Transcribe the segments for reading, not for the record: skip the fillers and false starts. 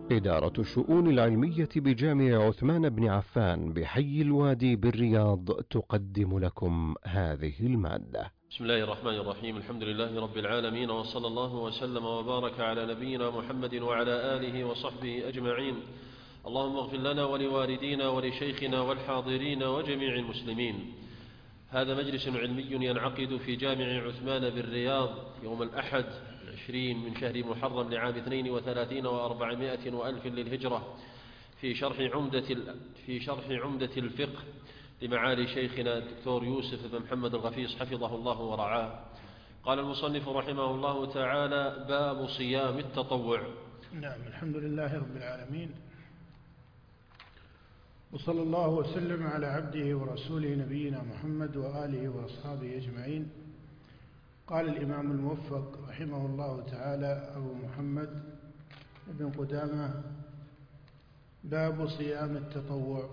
إدارة الشؤون العلمية بجامع عثمان بن عفان بحي الوادي بالرياض تقدم لكم هذه المادة. بسم الله الرحمن الرحيم. الحمد لله رب العالمين، وصلى الله وسلم وبارك على نبينا محمد وعلى آله وصحبه أجمعين. اللهم اغفر لنا ولوالدينا ولشيخنا والحاضرين وجميع المسلمين. هذا مجلس علمي ينعقد في جامع عثمان بالرياض يوم الأحد 20 من شهر محرم لعام 32 و400 وألف للهجرة في شرح عمدة الفقه لمعالي شيخنا الدكتور يوسف بن محمد الغفيص حفظه الله ورعاه. قال المصنف رحمه الله تعالى: باب صيام التطوع. نعم، الحمد لله رب العالمين، وصلى الله وسلم على عبده ورسوله نبينا محمد وآله وأصحابه أجمعين. قال الإمام الموفق رحمه الله تعالى أبو محمد بن قدامة: باب صيام التطوع.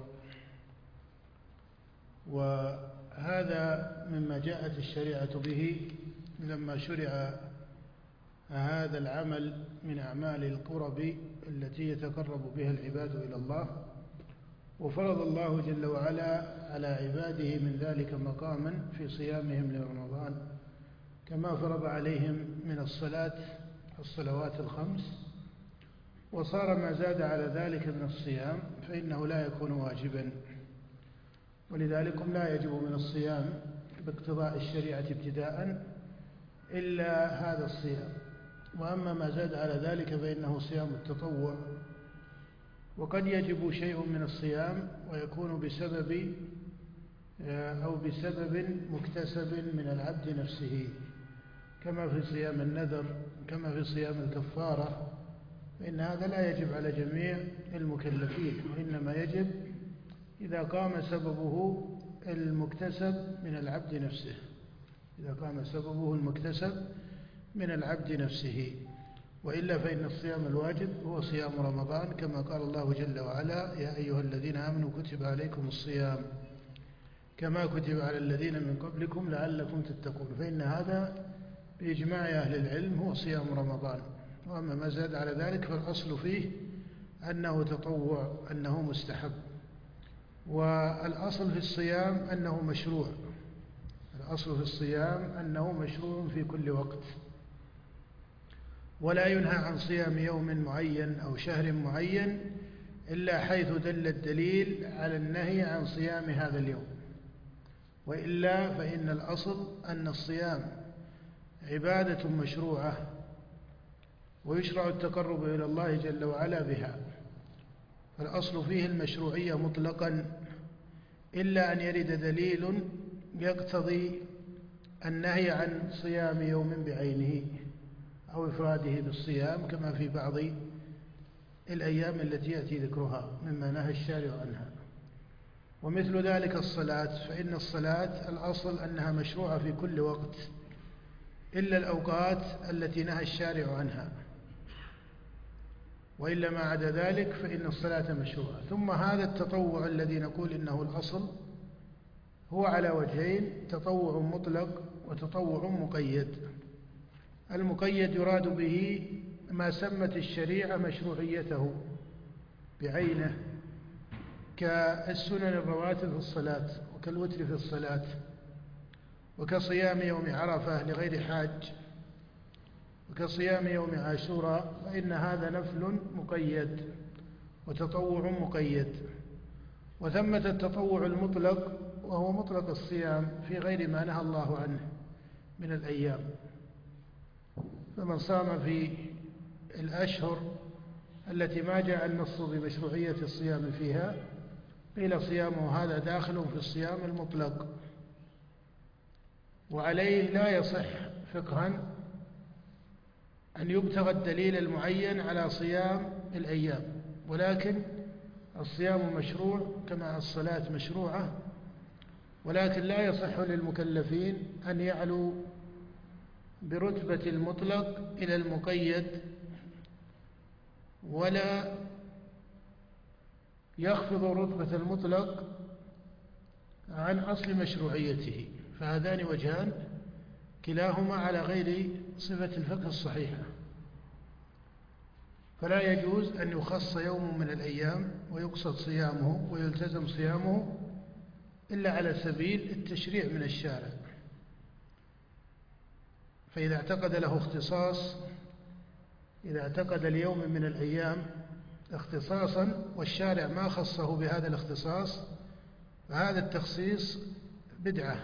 وهذا مما جاءت الشريعة به لما شرع هذا العمل من أعمال القرب التي يتقرب بها العباد إلى الله، وفرض الله جل وعلا على عباده من ذلك مقاما في صيامهم لرمضان، كما فرض عليهم من الصلوات الخمس. وصار ما زاد على ذلك من الصيام فإنه لا يكون واجبا، ولذلك لا يجب من الصيام باقتضاء الشريعة ابتداء إلا هذا الصيام. وأما ما زاد على ذلك فإنه صيام التطوع. وقد يجب شيء من الصيام ويكون بسبب مكتسب من العبد نفسه، كما في صيام النذر، كما في صيام الكفارة، فإن هذا لا يجب على جميع المكلفين، وإنما يجب إذا قام سببه المكتسب من العبد نفسه، إذا قام سببه المكتسب من العبد نفسه. وإلا فإن الصيام الواجب هو صيام رمضان، كما قال الله جل وعلا: يا أيها الذين آمنوا كتب عليكم الصيام كما كتب على الذين من قبلكم لعلكم تتقون. فإن هذا بإجماع أهل العلم هو صيام رمضان. وأما ما زاد على ذلك فالأصل فيه أنه تطوع، أنه مستحب. والأصل في الصيام أنه مشروع، الأصل في الصيام أنه مشروع في كل وقت، ولا ينهى عن صيام يوم معين أو شهر معين إلا حيث دل الدليل على النهي عن صيام هذا اليوم. وإلا فإن الأصل أن الصيام عبادة مشروعة، ويشرع التقرب إلى الله جل وعلا بها، فالأصل فيه المشروعية مطلقا، إلا أن يرد دليل يقتضي النهي عن صيام يوم بعينه أو إفراده بالصيام، كما في بعض الأيام التي يأتي ذكرها مما نهى الشارع عنها. ومثل ذلك الصلاة، فإن الصلاة الأصل أنها مشروعة في كل وقت إلا الأوقات التي نهى الشارع عنها، وإلا ما عدا ذلك فإن الصلاة مشروعة. ثم هذا التطوع الذي نقول إنه الأصل هو على وجهين: تطوع مطلق وتطوع مقيد. المقيد يراد به ما سمت الشريعة مشروعيته بعينه، كالسنن الرواتب في الصلاة، وكالوتر في الصلاة، وكصيام يوم عرفة لغير حاج، وكصيام يوم عاشوراء، فإن هذا نفل مقيد وتطوع مقيد. وثمة التطوع المطلق، وهو مطلق الصيام في غير ما نهى الله عنه من الأيام. فمن صام في الأشهر التي ما جاء النص بمشروعية الصيام فيها قيل صيامه هذا داخل في الصيام المطلق، وعليه لا يصح فقها أن يبتغى الدليل المعين على صيام الأيام، ولكن الصيام مشروع كما الصلاة مشروعة، ولكن لا يصح للمكلفين أن يعلوا برتبة المطلق إلى المقيد، ولا يخفض رتبة المطلق عن أصل مشروعيته، فهذان وجهان كلاهما على غير صفة الفقه الصحيحة. فلا يجوز أن يخص يوم من الأيام ويقصد صيامه ويلتزم صيامه إلا على سبيل التشريع من الشارع. فإذا اعتقد له اختصاص، إذا اعتقد اليوم من الأيام اختصاصا والشارع ما خصه بهذا الاختصاص، فهذا التخصيص بدعة،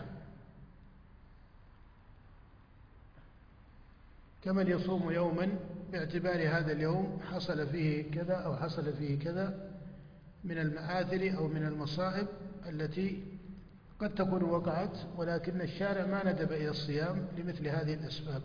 كمن يصوم يوما باعتبار هذا اليوم حصل فيه كذا أو حصل فيه كذا من المآثر أو من المصائب التي قد تكون وقعت، ولكن الشارع ما ندب إلى الصيام لمثل هذه الأسباب.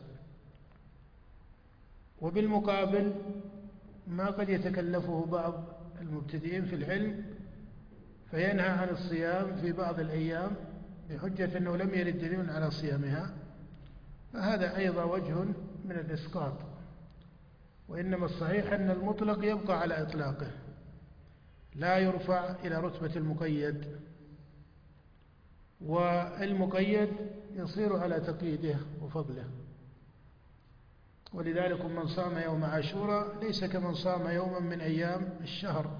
وبالمقابل ما قد يتكلفه بعض المبتدئين في العلم فينهى عن الصيام في بعض الأيام بحجة أنه لم يرد دليل على صيامها، فهذا أيضا وجه من الإسقاط. وإنما الصحيح أن المطلق يبقى على إطلاقه، لا يرفع إلى رتبة المقيد، والمقيد يصير على تقييده وفضله. ولذلك من صام يوم عاشوراء ليس كمن صام يوما من أيام الشهر،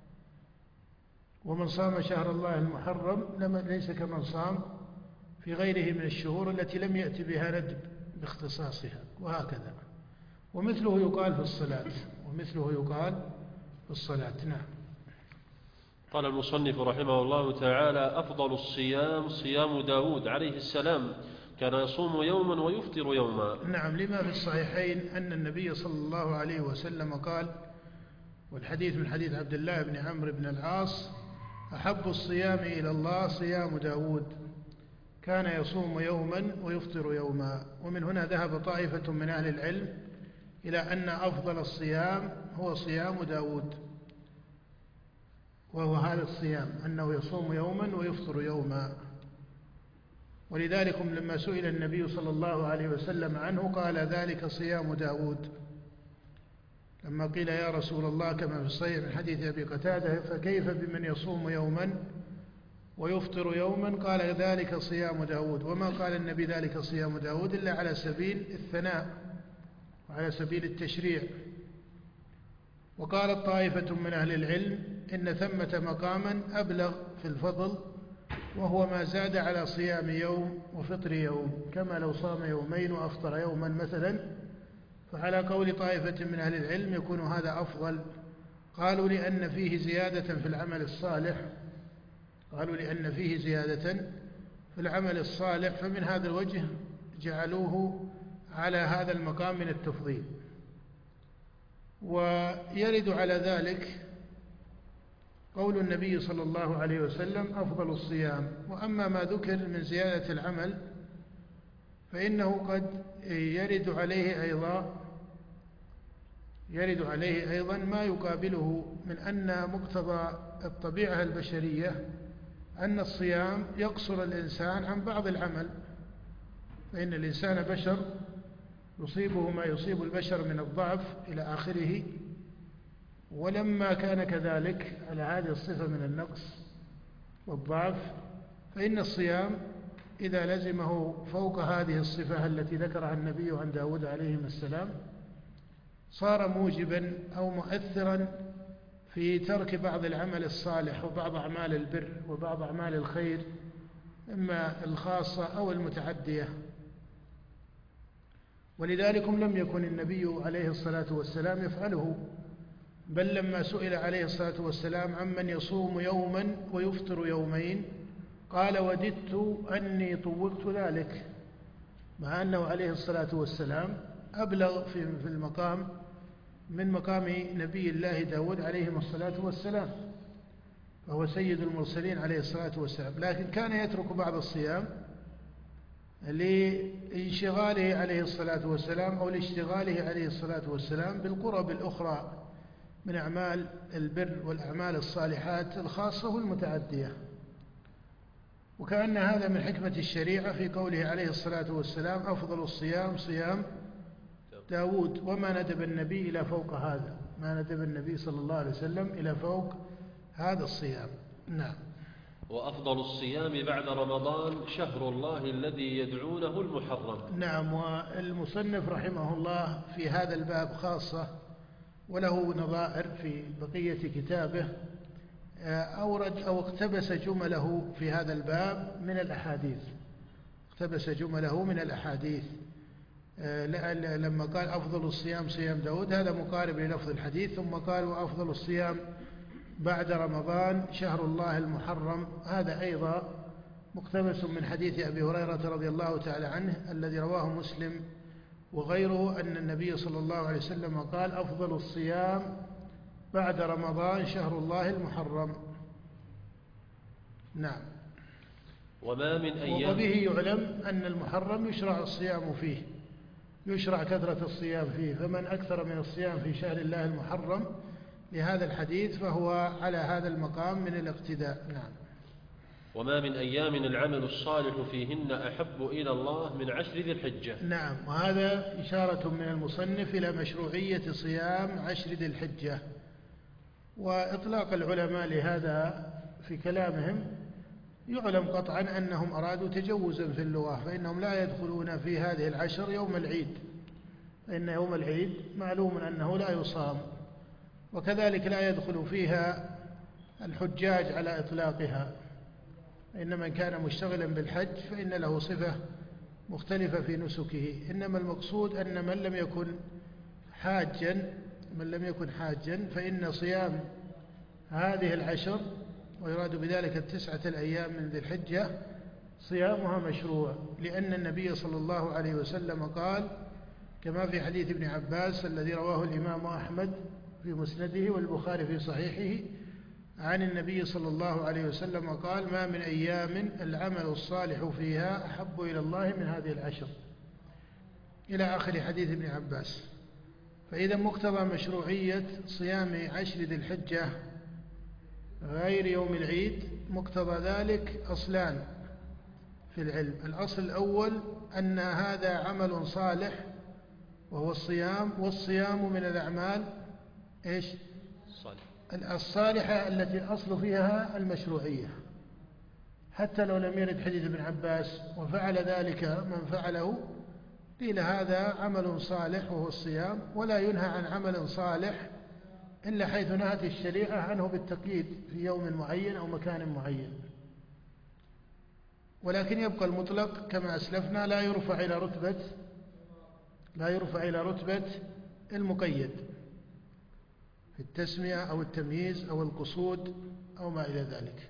ومن صام شهر الله المحرم ليس كمن صام في غيره من الشهور التي لم يأتي بها ندب باختصاصها، وهكذا. ومثله يقال في الصلاة، ومثله يقال في الصلاة. نعم. قال المصنف رحمه الله تعالى: أفضل الصيام صيام داود عليه السلام، كان يصوم يوما ويفطر يوما. نعم، لما في الصحيحين أن النبي صلى الله عليه وسلم قال، والحديث من حديث عبد الله بن عمرو بن العاص: أحب الصيام إلى الله صيام داود، كان يصوم يوما ويفطر يوما. ومن هنا ذهب طائفة من أهل العلم إلى أن أفضل الصيام هو صيام داود، وهو هذا الصيام أنه يصوم يوما ويفطر يوما. ولذلك لما سئل النبي صلى الله عليه وسلم عنه قال: ذلك صيام داود. لما قيل: يا رسول الله، كما في الصحيح من حديث أبي قتادة: فكيف بمن يصوم يوما ويفطر يوما؟ قال: ذلك صيام داود. وما قال النبي ذلك صيام داود إلا على سبيل الثناء وعلى سبيل التشريع. وقالت طائفة من أهل العلم إن ثمة مقاما أبلغ في الفضل، وهو ما زاد على صيام يوم وفطر يوم، كما لو صام يومين وأفطر يوما مثلا، فعلى قول طائفة من أهل العلم يكون هذا أفضل. قالوا لأن فيه زيادة في العمل الصالح، في العمل الصالح، فمن هذا الوجه جعلوه على هذا المقام من التفضيل. ويرد على ذلك قول النبي صلى الله عليه وسلم: أفضل الصيام. وأما ما ذكر من زيادة العمل فإنه قد يرد عليه أيضا ما يقابله من أن مقتضى الطبيعة البشرية أن الصيام يقصر الإنسان عن بعض العمل، فإن الإنسان بشر يصيبه ما يصيب البشر من الضعف إلى آخره. ولما كان كذلك على هذه الصفة من النقص والضعف، فإن الصيام إذا لزمه فوق هذه الصفة التي ذكرها النبي عن داود عليه السلام صار موجبا أو مؤثرا في ترك بعض العمل الصالح وبعض أعمال البر وبعض أعمال الخير، إما الخاصة أو المتعدية. ولذلك لم يكن النبي عليه الصلاة والسلام يفعله، بل لما سئل عليه الصلاة والسلام عمن يصوم يوما ويفطر يومين قال: وددت أني طوقت ذلك، مع أنه عليه الصلاة والسلام أبلغ في المقام من مقام نبي الله داود عليه الصلاة والسلام، فهو سيد المرسلين عليه الصلاة والسلام، لكن كان يترك بعض الصيام لانشغاله عليه الصلاة والسلام أو لاشتغاله عليه الصلاة والسلام بالقرب الأخرى من أعمال البر والأعمال الصالحات الخاصة والمتعدية. وكأن هذا من حكمة الشريعة في قوله عليه الصلاة والسلام: أفضل الصيام صيام داود. وما ندب النبي إلى فوق هذا، ما ندب النبي صلى الله عليه وسلم إلى فوق هذا الصيام. نعم. وأفضل الصيام بعد رمضان شهر الله الذي يدعونه المحرم. نعم. والمصنف رحمه الله في هذا الباب خاصة وله نظائر في بقية كتابه، أورد أو اقتبس جمله في هذا الباب من الأحاديث، اقتبس جمله من الأحاديث. لما قال أفضل الصيام صيام داود، هذا مقارب للفظ الحديث. ثم قال وأفضل الصيام بعد رمضان شهر الله المحرم، هذا أيضا مقتبس من حديث أبي هريرة رضي الله تعالى عنه الذي رواه مسلم وغيره، أن النبي صلى الله عليه وسلم قال أفضل الصيام بعد رمضان شهر الله المحرم. نعم. وبه يعلم أن المحرم يشرع الصيام فيه، يشرع كثرة الصيام فيه، فمن أكثر من الصيام في شهر الله المحرم لهذا الحديث فهو على هذا المقام من الاقتداء. نعم. وما من أيام العمل الصالح فيهن أحب إلى الله من 10 ذي الحجة. نعم، وهذا إشارة من المصنف إلى مشروعية صيام 10 ذي الحجة. وإطلاق العلماء لهذا في كلامهم يعلم قطعا أنهم أرادوا تجوزا في اللغة، فإنهم لا يدخلون في هذه العشر يوم العيد، فإن يوم العيد معلوم أنه لا يصام، وكذلك لا يدخل فيها الحجاج على إطلاقها، إن من كان مشتغلا بالحج فإن له صفة مختلفة في نسكه. إنما المقصود أن من لم يكن حاجا فإن صيام هذه العشر، ويراد بذلك 9 الأيام من ذي الحجة، صيامها مشروع، لأن النبي صلى الله عليه وسلم قال كما في حديث ابن عباس الذي رواه الإمام أحمد في مسنده والبخاري في صحيحه عن النبي صلى الله عليه وسلم قال ما من أيام العمل الصالح فيها أحب إلى الله من هذه العشر، إلى آخر حديث ابن عباس. فإذا مقتضى مشروعية صيام 10 ذي الحجة غير يوم العيد، مقتضى ذلك أصلان في العلم. الأصل الأول أن هذا عمل صالح وهو الصيام، والصيام من الأعمال الصالحة التي الأصل فيها المشروعية، حتى لو لم يرد حديث ابن عباس وفعل ذلك من فعله قيل هذا عمل صالح وهو الصيام، ولا ينهى عن عمل صالح إلا حيث نهت الشريعة عنه بالتقييد في يوم معين أو مكان معين. ولكن يبقى المطلق كما أسلفنا لا يرفع إلى رتبة المقيد في التسمية أو التمييز أو القصود أو ما إلى ذلك.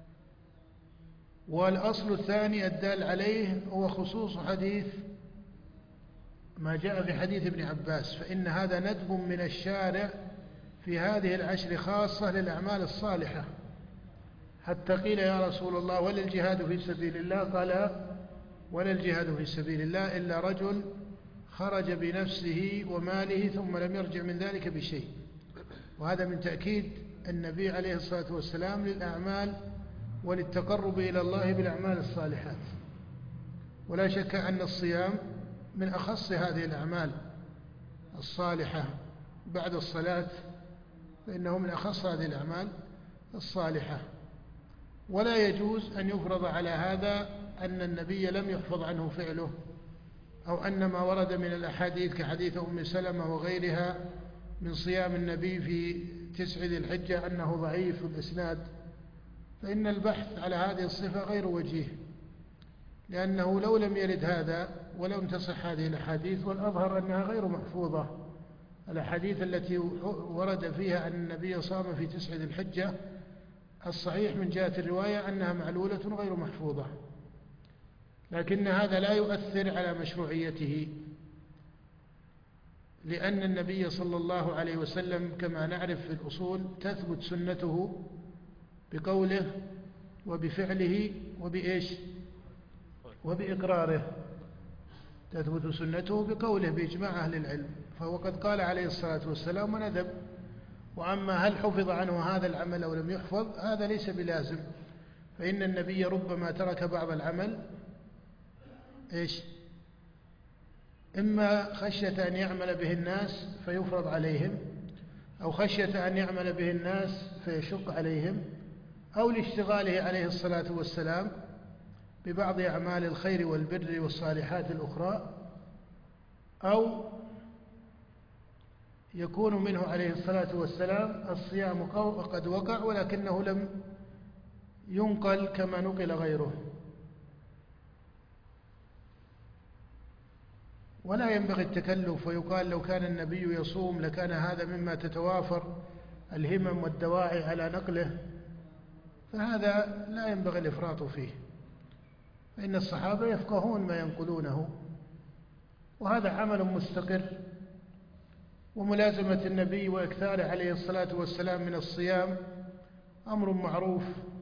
والأصل الثاني الدال عليه هو خصوص حديث ما جاء في حديث ابن عباس، فإن هذا ندب من الشارع في هذه العشر خاصة للأعمال الصالحة، حتى قيل يا رسول الله ولا الجهاد في سبيل الله؟ قال ولا الجهاد في سبيل الله إلا رجل خرج بنفسه وماله ثم لم يرجع من ذلك بشيء. وهذا من تأكيد النبي عليه الصلاة والسلام للأعمال وللتقرب إلى الله بالأعمال الصالحات. ولا شك أن الصيام من أخص هذه الأعمال الصالحة بعد الصلاة، فإنه من أخص هذه الأعمال الصالحة. ولا يجوز أن يفرض على هذا أن النبي لم يحفظ عنه فعله، أو أن ما ورد من الأحاديث كحديث أم سلمة وغيرها من صيام النبي في 9 ذي الحجة أنه ضعيف الإسناد، فإن البحث على هذه الصفة غير وجيه، لأنه لو لم يرد هذا ولم تصح هذه الأحاديث، والأظهر أنها غير محفوظة. الأحاديث التي ورد فيها أن النبي صام في 9 ذي الحجة الصحيح من جهة الرواية أنها معلولة غير محفوظة، لكن هذا لا يؤثر على مشروعيته، لأن النبي صلى الله عليه وسلم كما نعرف في الأصول تثبت سنته بقوله وبفعله وبإقراره. تثبت سنته بقوله بإجماع أهل العلم، فهو قد قال عليه الصلاة والسلام وندب. وأما هل حفظ عنه هذا العمل أو لم يحفظ هذا ليس بلازم، فإن النبي ربما ترك بعض العمل إما خشية أن يعمل به الناس فيفرض عليهم، أو خشية أن يعمل به الناس فيشق عليهم، أو لاشتغاله عليه الصلاة والسلام ببعض أعمال الخير والبر والصالحات الأخرى، أو يكون منه عليه الصلاة والسلام الصيام قد وقع ولكنه لم ينقل كما نقل غيره. ولا ينبغي التكلف ويقال لو كان النبي يصوم لكان هذا مما تتوافر الهمم والدواعي على نقله، فهذا لا ينبغي الإفراط فيه، فإن الصحابة يفقهون ما ينقلونه، وهذا عمل مستقر. وملازمة النبي وإكثاره عليه الصلاة والسلام من الصيام أمر معروف،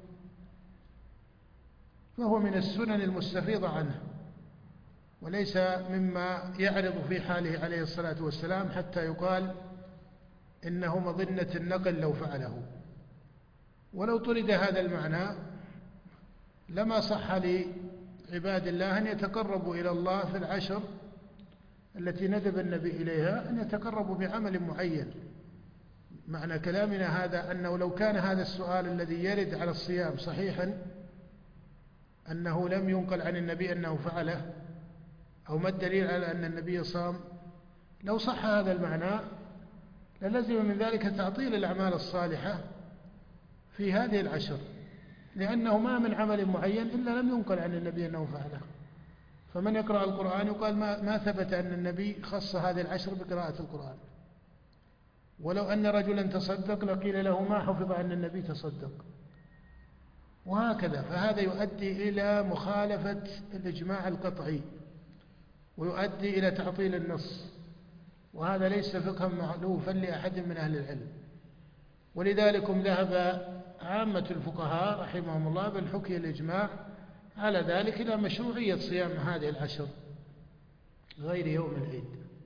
فهو من السنن المستفيضة عنه، وليس مما يعرض في حاله عليه الصلاة والسلام حتى يقال إنه مظنة النقل لو فعله. ولو طرد هذا المعنى لما صح لعباد الله أن يتقربوا إلى الله في العشر التي ندب النبي إليها، أن يتقربوا بعمل معين. معنى كلامنا هذا أنه لو كان هذا السؤال الذي يرد على الصيام صحيحا، أنه لم ينقل عن النبي أنه فعله، أو ما الدليل على أن النبي صام، لو صح هذا المعنى للزم من ذلك تعطيل الأعمال الصالحة في هذه العشر، لأنه ما من عمل معين إلا لم ينقل عن النبي أنه فعله. فمن يقرأ القرآن يقال ما ثبت أن النبي خص هذه العشر بقراءة القرآن. ولو أن رجلا تصدق لقيل له ما حفظ أن النبي تصدق، وهكذا. فهذا يؤدي إلى مخالفة الإجماع القطعي، ويؤدي إلى تعطيل النص، وهذا ليس فقها مألوفا لأحد من أهل العلم. ولذلك ذهب عامة الفقهاء رحمهم الله بالحكي الإجماع على ذلك إلى مشروعية صيام هذه العشر غير يوم العيد.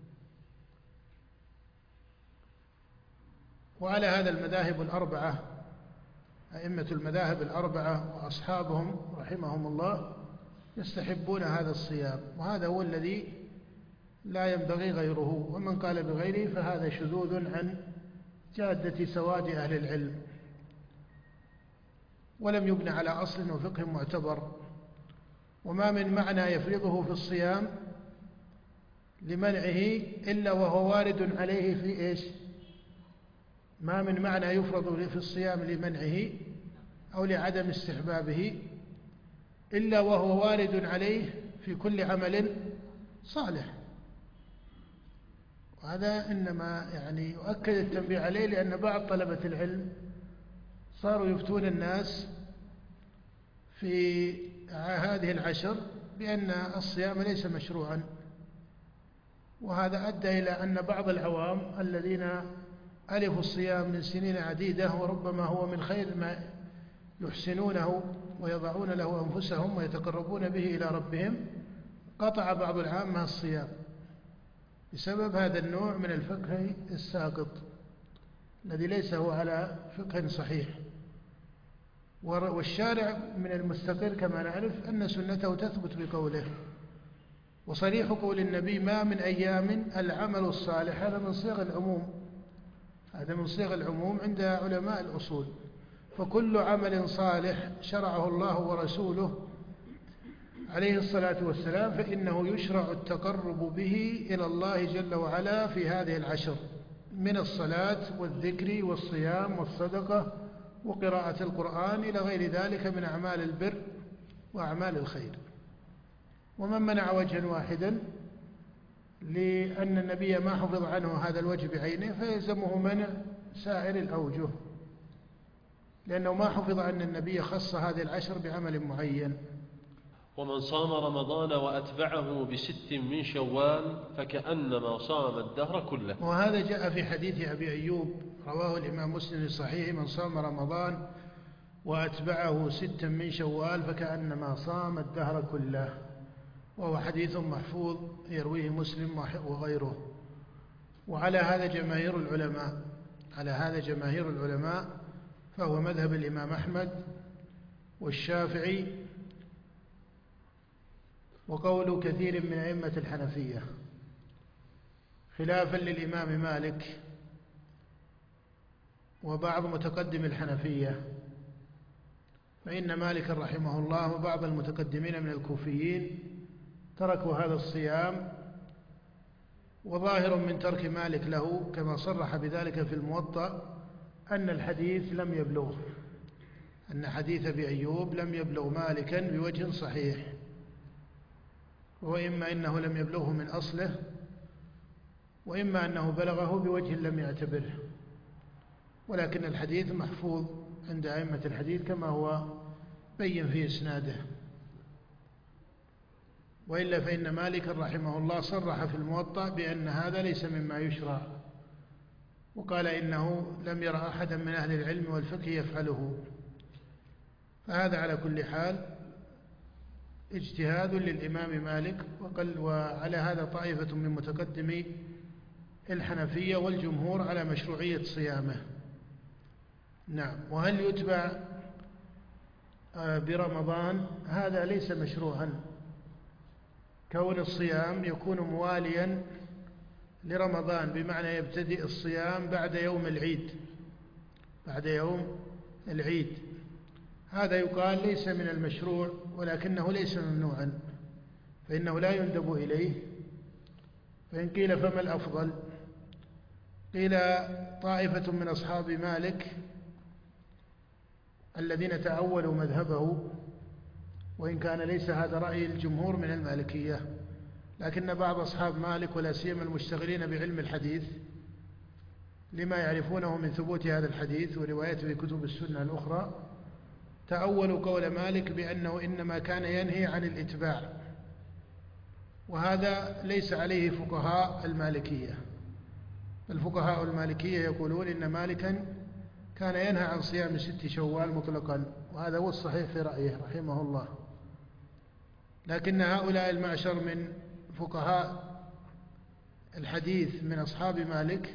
وعلى هذا المذاهب الأربعة، أئمة المذاهب الأربعة وأصحابهم رحمهم الله يستحبون هذا الصيام، وهذا هو الذي لا ينبغي غيره. ومن قال بغيره فهذا شذوذ عن جادة سواد أهل العلم، ولم يبنى على أصل وفقه معتبر. وما من معنى يفرضه في الصيام لمنعه إلا وهو وارد عليه في إيش؟ ما من معنى يفرض في الصيام لمنعه أو لعدم استحبابه إلا وهو وارد عليه في كل عمل صالح. وهذا إنما يعني يؤكد التنبيه عليه، لأن بعض طلبة العلم صاروا يفتون الناس في هذه العشر بأن الصيام ليس مشروعا، وهذا أدى إلى أن بعض العوام الذين ألفوا الصيام من سنين عديدة وربما هو من خير ما يحسنونه ويضعون له أنفسهم ويتقربون به إلى ربهم، قطع بعض العامة الصيام بسبب هذا النوع من الفقه الساقط الذي ليس هو على فقه صحيح. والشارع من المستقر كما نعرف أن سنته تثبت بقوله، وصريح قول النبي ما من أيام العمل الصالح، هذا من صيغ العموم، هذا من صيغ العموم عند علماء الأصول. فكل عمل صالح شرعه الله ورسوله عليه الصلاة والسلام فإنه يشرع التقرب به إلى الله جل وعلا في هذه العشر، من الصلاة والذكر والصيام والصدقة وقراءة القرآن إلى غير ذلك من أعمال البر وأعمال الخير. ومن منع وجها واحدا لأن النبي ما حفظ عنه هذا الوجه بعينه فيلزمه منع سائر الأوجه، لأنه ما حفظ أن النبي خص هذه العشر بعمل معين. ومن صام رمضان وأتبعه بست من شوال فكأنما صام الدهر كله. وهذا جاء في حديث أبي أيوب رواه الإمام مسلم في صحيحه: من صام رمضان وأتبعه ست من شوال فكأنما صام الدهر كله، وهو حديث محفوظ يرويه مسلم وغيره. وعلى هذا جماهير العلماء، على هذا جماهير العلماء، فهو مذهب الإمام أحمد والشافعي وقول كثير من أئمة الحنفية، خلافا للإمام مالك وبعض متقدم الحنفية، فإن مالك رحمه الله وبعض المتقدمين من الكوفيين تركوا هذا الصيام وظاهر من ترك مالك له كما صرح بذلك في الموطأ أن الحديث لم يبلغه، أن حديث أبي أيوب لم يبلغ مالكا بوجه صحيح، وإما أنه لم يبلغه من أصله، وإما أنه بلغه بوجه لم يعتبره، ولكن الحديث محفوظ عند أئمة الحديث كما هو بين في إسناده. وإلا فإن مالك رحمه الله صرح في الموطأ بأن هذا ليس مما يشرع، وقال إنه لم يرى أحدا من أهل العلم والفقه يفعله. فهذا على كل حال اجتهاد للإمام مالك، وعلى هذا طائفة من متقدمي الحنفية والجمهور على مشروعية صيامه. نعم. وهل يتبع برمضان؟ هذا ليس مشروعا، كون الصيام يكون مواليا لرمضان، بمعنى يبتدئ الصيام بعد يوم العيد، بعد يوم العيد، هذا يقال ليس من المشروع، ولكنه ليس ممنوعا، فإنه لا يندب إليه. فإن قيل فما الأفضل؟ قيل طائفة من أصحاب مالك الذين تأولوا مذهبه، وإن كان ليس هذا رأي الجمهور من المالكية، لكن بعض أصحاب مالك ولا سيما المشتغلين بعلم الحديث لما يعرفونه من ثبوت هذا الحديث وروايته في كتب السنة الأخرى، تأولوا قول مالك بأنه إنما كان ينهي عن الإتباع، وهذا ليس عليه فقهاء المالكية. الفقهاء المالكية يقولون إن مالكا كان ينهى عن صيام 6 شوال مطلقا، وهذا هو الصحيح في رأيه رحمه الله. لكن هؤلاء المعشر من فقهاء الحديث من أصحاب مالك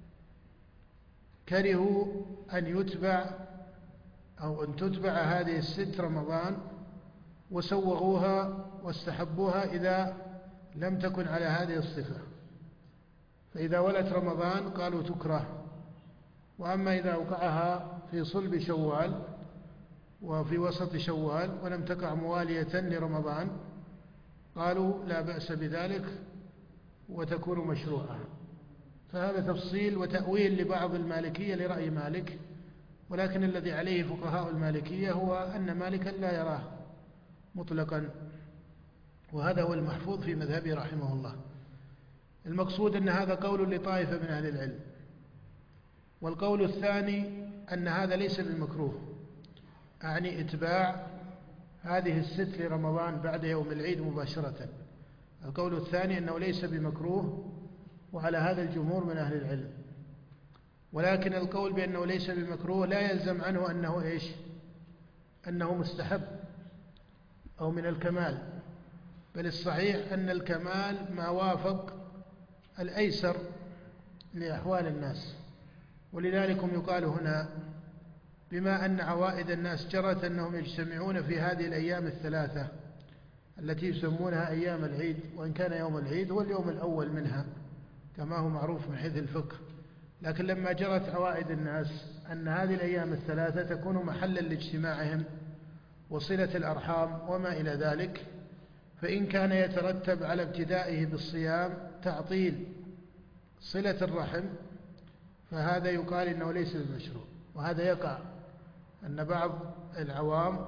كرهوا أن يتبع أو أن تتبع هذه 6 رمضان، وسوغوها واستحبوها إذا لم تكن على هذه الصفة. فإذا ولت رمضان قالوا تكره، وأما إذا وقعها في صلب شوال وفي وسط شوال ولم تقع موالية لرمضان قالوا لا بأس بذلك وتكون مشروعة. فهذا تفصيل وتأويل لبعض المالكية لرأي مالك، ولكن الذي عليه فقهاء المالكية هو أن مالكا لا يراه مطلقا، وهذا هو المحفوظ في مذهبه رحمه الله. المقصود أن هذا قول لطائفة من أهل العلم. والقول الثاني أن هذا ليس بالمكروه، أعني إتباع هذه 6 لرمضان بعد يوم العيد مباشرة. القول الثاني أنه ليس بمكروه، وعلى هذا الجمهور من أهل العلم. ولكن القول بأنه ليس بمكروه لا يلزم عنه أنه إيش؟ أنه مستحب أو من الكمال، بل الصحيح أن الكمال ما وافق الأيسر لأحوال الناس. ولذلك يقال هنا بما أن عوائد الناس جرت أنهم يجتمعون في هذه الأيام 3 التي يسمونها أيام العيد، وإن كان يوم العيد هو اليوم الأول منها كما هو معروف من حيث الفقه، لكن لما جرت عوائد الناس أن هذه الأيام 3 تكون محلا لاجتماعهم وصلة الأرحام وما إلى ذلك، فإن كان يترتب على ابتدائه بالصيام تعطيل صلة الرحم فهذا يقال إنه ليس بالمشروع. وهذا يقع أن بعض العوام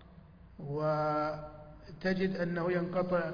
وتجد أنه ينقطع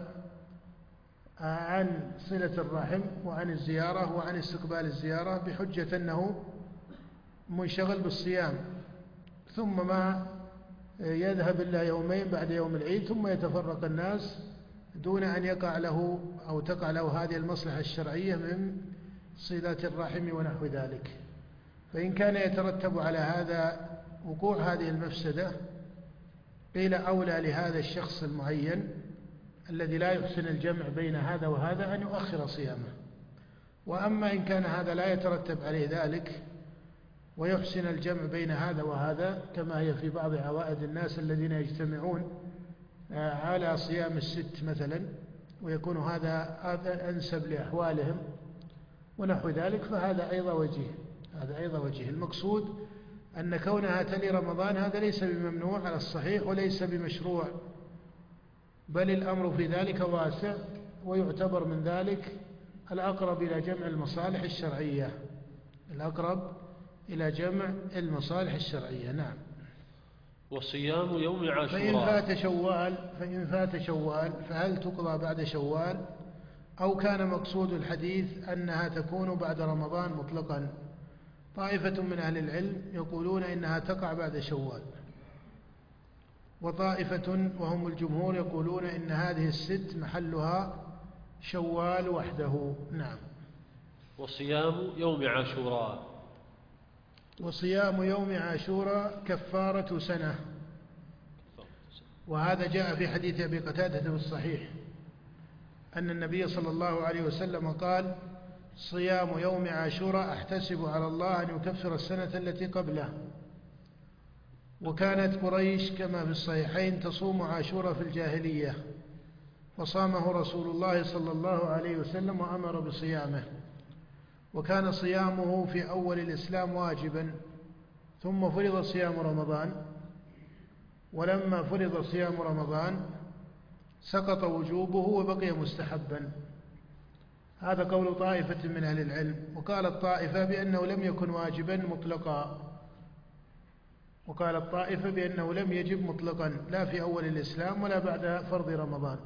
عن صلة الرحم وعن الزيارة وعن استقبال الزيارة بحجة أنه منشغل بالصيام، ثم ما يذهب إلا يومين بعد يوم العيد ثم يتفرق الناس دون أن يقع له أو تقع له هذه المصلحة الشرعية من صلة الرحم ونحو ذلك. فإن كان يترتب على هذا وقوع هذه المفسدة قيل أولى لهذا الشخص المعين الذي لا يحسن الجمع بين هذا وهذا أن يؤخر صيامه. وأما إن كان هذا لا يترتب عليه ذلك ويحسن الجمع بين هذا وهذا كما هي في بعض عوائد الناس الذين يجتمعون على صيام 6 مثلا ويكون هذا أنسب لأحوالهم ونحو ذلك، فهذا أيضا وجه. المقصود أن كونها تلي رمضان هذا ليس بممنوع على الصحيح وليس بمشروع، بل الأمر في ذلك واسع، ويعتبر من ذلك الأقرب إلى جمع المصالح الشرعية، الأقرب إلى جمع المصالح الشرعية. نعم. وصيام يوم عاشوراء. فإن فات شوال فهل تقضى بعد شوال، أو كان مقصود الحديث أنها تكون بعد رمضان مطلقا؟ طائفة من أهل العلم يقولون إنها تقع بعد شوال، وطائفة وهم الجمهور يقولون إن هذه الست محلها شوال وحده. نعم. وصيام يوم عاشوراء. وصيام يوم عاشوراء كفارة سنة، وهذا جاء في حديث أبي قتادة في الصحيح أن النبي صلى الله عليه وسلم قال: صيام يوم عاشوراء أحتسب على الله أن يكفر السنة التي قبله. وكانت قريش كما في الصحيحين تصوم عاشوراء في الجاهلية، فصامه رسول الله صلى الله عليه وسلم وأمر بصيامه، وكان صيامه في أول الإسلام واجبا، ثم فرض صيام رمضان، ولما فرض صيام رمضان سقط وجوبه وبقي مستحبا. هذا قول طائفة من أهل العلم. وقالت طائفة بأنه لم يكن واجبا مطلقا، وقالت طائفة بأنه لم يجب مطلقا لا في أول الإسلام ولا بعد فرض رمضان.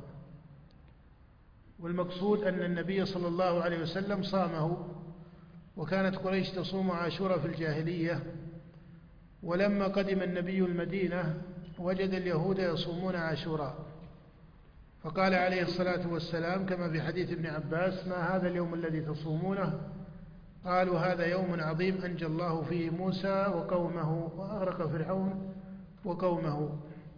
والمقصود أن النبي صلى الله عليه وسلم صامه، وكانت قريش تصوم عاشوراء في الجاهلية، ولما قدم النبي المدينة وجد اليهود يصومون عاشوراء، فقال عليه الصلاة والسلام كما في حديث ابن عباس: ما هذا اليوم الذي تصومونه؟ قالوا: هذا يوم عظيم أنجى الله فيه موسى وقومه وأغرق فرعون وقومه.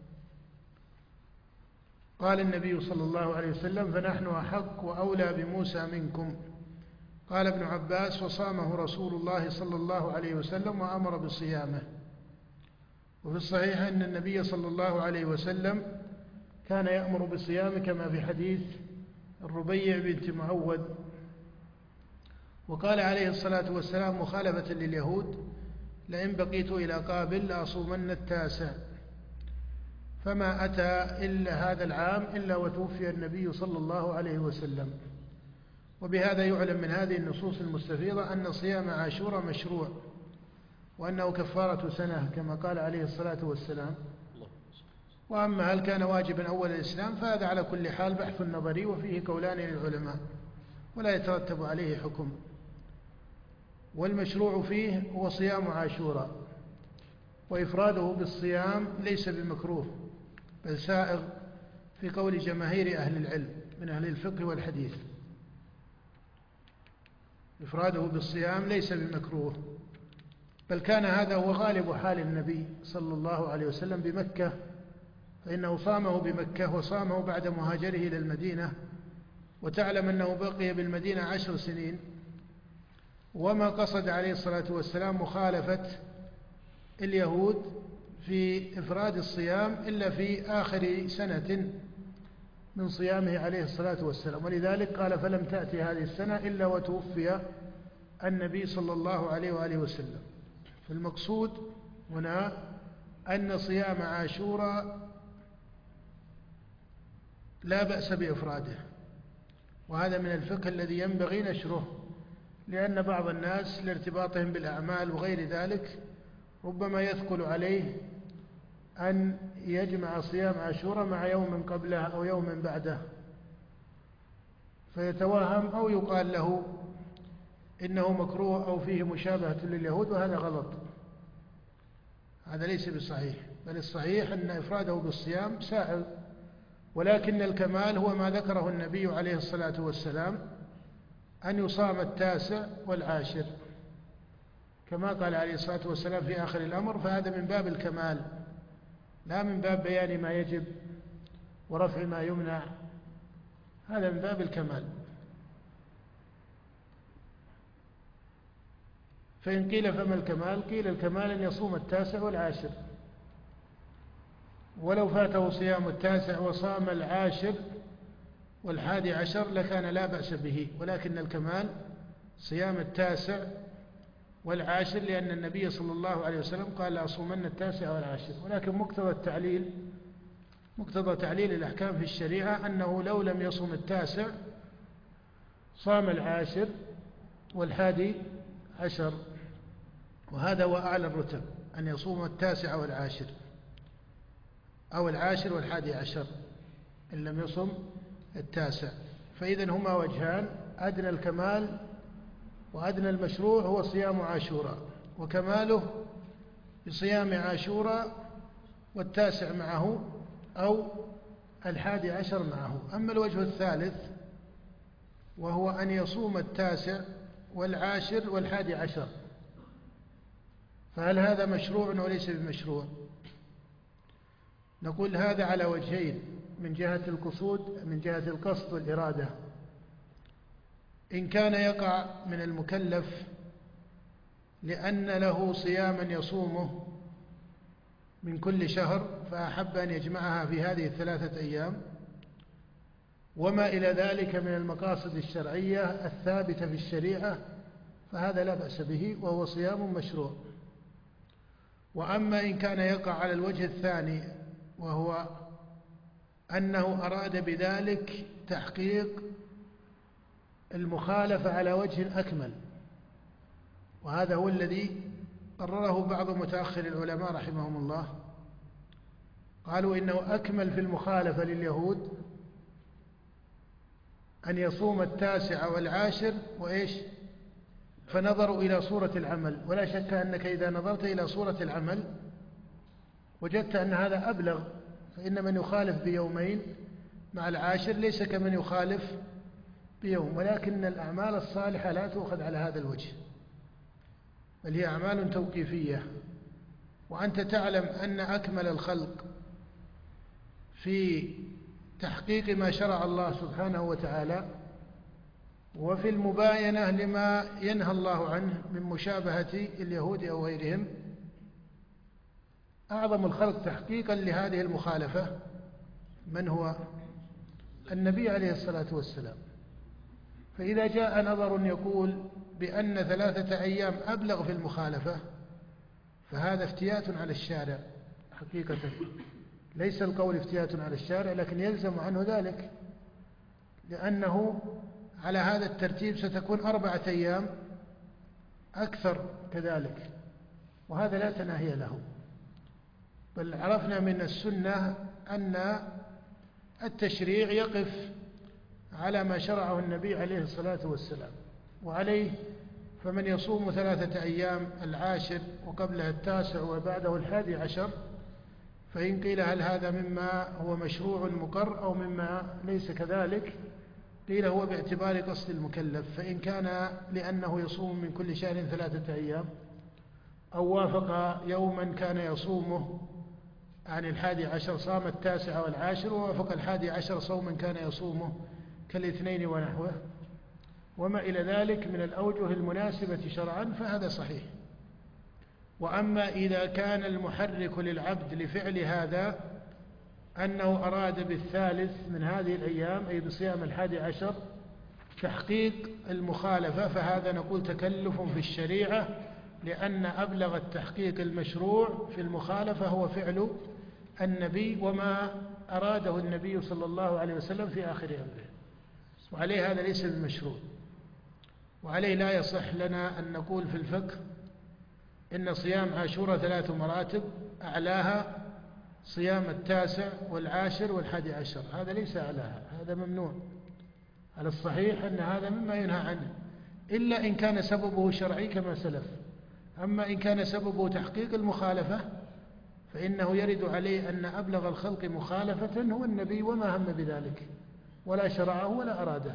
قال النبي صلى الله عليه وسلم: فنحن أحق وأولى بموسى منكم. قال ابن عباس: وصامه رسول الله صلى الله عليه وسلم وأمر بصيامه. وفي الصحيح أن النبي صلى الله عليه وسلم كان يأمر بصيامه كما في حديث الربيع بنت معوذ. وقال عليه الصلاة والسلام مخالفة لليهود: لئن بقيت إلى قابل لأصومن التاسع. فما أتى إلا هذا العام إلا وتوفي النبي صلى الله عليه وسلم. وبهذا يعلم من هذه النصوص المستفيضة أن صيام عاشوراء مشروع، وأنه كفارة سنة كما قال عليه الصلاة والسلام. وأما هل كان واجبا أول الإسلام فهذا على كل حال بحث نظري وفيه قولان للعلماء ولا يترتب عليه حكم. والمشروع فيه هو صيام عاشوراء، وإفراده بالصيام ليس بمكروه بل سائغ في قول جماهير أهل العلم من أهل الفقه والحديث. إفراده بالصيام ليس بمكروه، بل كان هذا هو غالب حال النبي صلى الله عليه وسلم بمكة، فإنه صامه بمكة وصامه بعد مهاجره إلى المدينة، وتعلم أنه بقي بالمدينة 10 سنين، وما قصد عليه الصلاة والسلام مخالفة اليهود في إفراد الصيام إلا في آخر سنة من صيامه عليه الصلاة والسلام. ولذلك قال: فلم تأتي هذه السنة إلا وتوفي النبي صلى الله عليه وآله وسلم. فالمقصود هنا أن صيام عاشوراء لا بأس بإفراده، وهذا من الفقه الذي ينبغي نشره، لأن بعض الناس لارتباطهم بالأعمال وغير ذلك ربما يثقل عليه أن يجمع صيام عاشوراء مع يوم قبله أو يوم بعده، فيتوهم أو يقال له إنه مكروه أو فيه مشابهة لليهود، وهذا غلط، هذا ليس بصحيح، بل الصحيح أن إفراده بالصيام سائغ، ولكن الكمال هو ما ذكره النبي عليه الصلاة والسلام أن يصام 9 و10 كما قال عليه الصلاة والسلام في آخر الأمر، فهذا من باب الكمال لا من باب بيان ما يجب ورفع ما يمنع، هذا من باب الكمال. فإن قيل فما الكمال؟ قيل الكمال أن يصوم 9 و10، ولو فاته صيام 9 وصام 10 و11 لكان لا بأس به، ولكن الكمال صيام 9 و10، لأن النبي صلى الله عليه وسلم قال: لأصومن 9 و10. ولكن مقتضى تعليل الأحكام في الشريعة أنه لو لم يصم 9 صام العاشر والحادي عشر، وهذا هو أعلى الرتب، أن يصوم التاسع والعاشر، أو العاشر والحادي عشر إن لم يصم التاسع. فإذن هما وجهان: أدنى الكمال وأدنى المشروع هو صيام عاشوراء، وكماله بصيام عاشوراء والتاسع معه أو الحادي عشر معه. أما الوجه الثالث وهو أن يصوم التاسع والعاشر والحادي عشر، فهل هذا مشروع وليس بمشروع؟ نقول هذا على وجهين: من جهة القصد والإرادة. إن كان يقع من المكلف لأن له صياما يصومه من كل شهر فأحب أن يجمعها في هذه الثلاثة أيام وما إلى ذلك من المقاصد الشرعية الثابتة في الشريعة، فهذا لا بأس به وهو صيام مشروع. وأما إن كان يقع على الوجه الثاني وهو أنه أراد بذلك تحقيق المخالفة على وجه أكمل، وهذا هو الذي قرره بعض متأخر العلماء رحمهم الله، قالوا إنه أكمل في المخالفة لليهود أن يصوم التاسع والعاشر وإيش؟ فنظروا إلى صورة العمل. ولا شك أنك إذا نظرت إلى صورة العمل وجدت أن هذا أبلغ، فإن من يخالف بيومين مع العاشر ليس كمن يخالف بيوم. ولكن الأعمال الصالحة لا تؤخذ على هذا الوجه، بل هي أعمال توقيفية. وأنت تعلم أن أكمل الخلق في تحقيق ما شرع الله سبحانه وتعالى وفي المباينة لما ينهى الله عنه من مشابهة اليهود أو غيرهم، أعظم الخلق تحقيقا لهذه المخالفة من هو؟ النبي عليه الصلاة والسلام. فإذا جاء نظر يقول بأن 3 أيام أبلغ في المخالفة فهذا افتيات على الشارع حقيقة. ليس القول افتيات على الشارع، لكن يلزم عنه ذلك، لأنه على هذا الترتيب ستكون 4 أيام أكثر كذلك، وهذا لا تناهي له. بل عرفنا من السنة أن التشريع يقف على ما شرعه النبي عليه الصلاة والسلام، وعليه فمن يصوم 3 أيام العاشر وقبلها التاسع وبعده الحادي عشر، فإن قيل هل هذا مما هو مشروع مقر أو مما ليس كذلك، قيل هو باعتبار قصد المكلف. فإن كان لأنه يصوم من كل شهر 3 أيام أو وافق يوما كان يصومه عن الحادي عشر صام التاسع والعاشر، ووافق الحادي عشر صوما كان يصومه كالاثنين ونحوه وما إلى ذلك من الأوجه المناسبة شرعا، فهذا صحيح. وأما إذا كان المحرك للعبد لفعل هذا أنه أراد بالثالث من هذه الأيام أي بصيام الحادي عشر تحقيق المخالفة، فهذا نقول تكلف في الشريعة، لأن أبلغ التحقيق المشروع في المخالفة هو فعل النبي وما أراده النبي صلى الله عليه وسلم في آخر أمره، وعليه هذا ليس بمشروع. وعليه لا يصح لنا أن نقول في الفقه إن صيام عاشوراء 3 مراتب أعلاها صيام التاسع والعاشر والحادي عشر، هذا ليس أعلاها، هذا ممنوع. على الصحيح أن هذا مما ينهى عنه، إلا إن كان سببه شرعي كما سلف. أما إن كان سببه تحقيق المخالفة فإنه يرد عليه أن أبلغ الخلق مخالفة هو النبي وما هم بذلك ولا شرعه ولا أراده،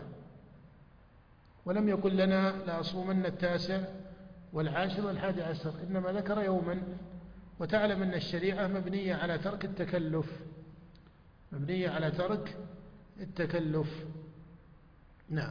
ولم يقل لنا لا أصومن التاسع والعاشر والحادي عشر، إنما ذكر يوما. وتعلم أن الشريعة مبنية على ترك التكلف، مبنية على ترك التكلف. نعم.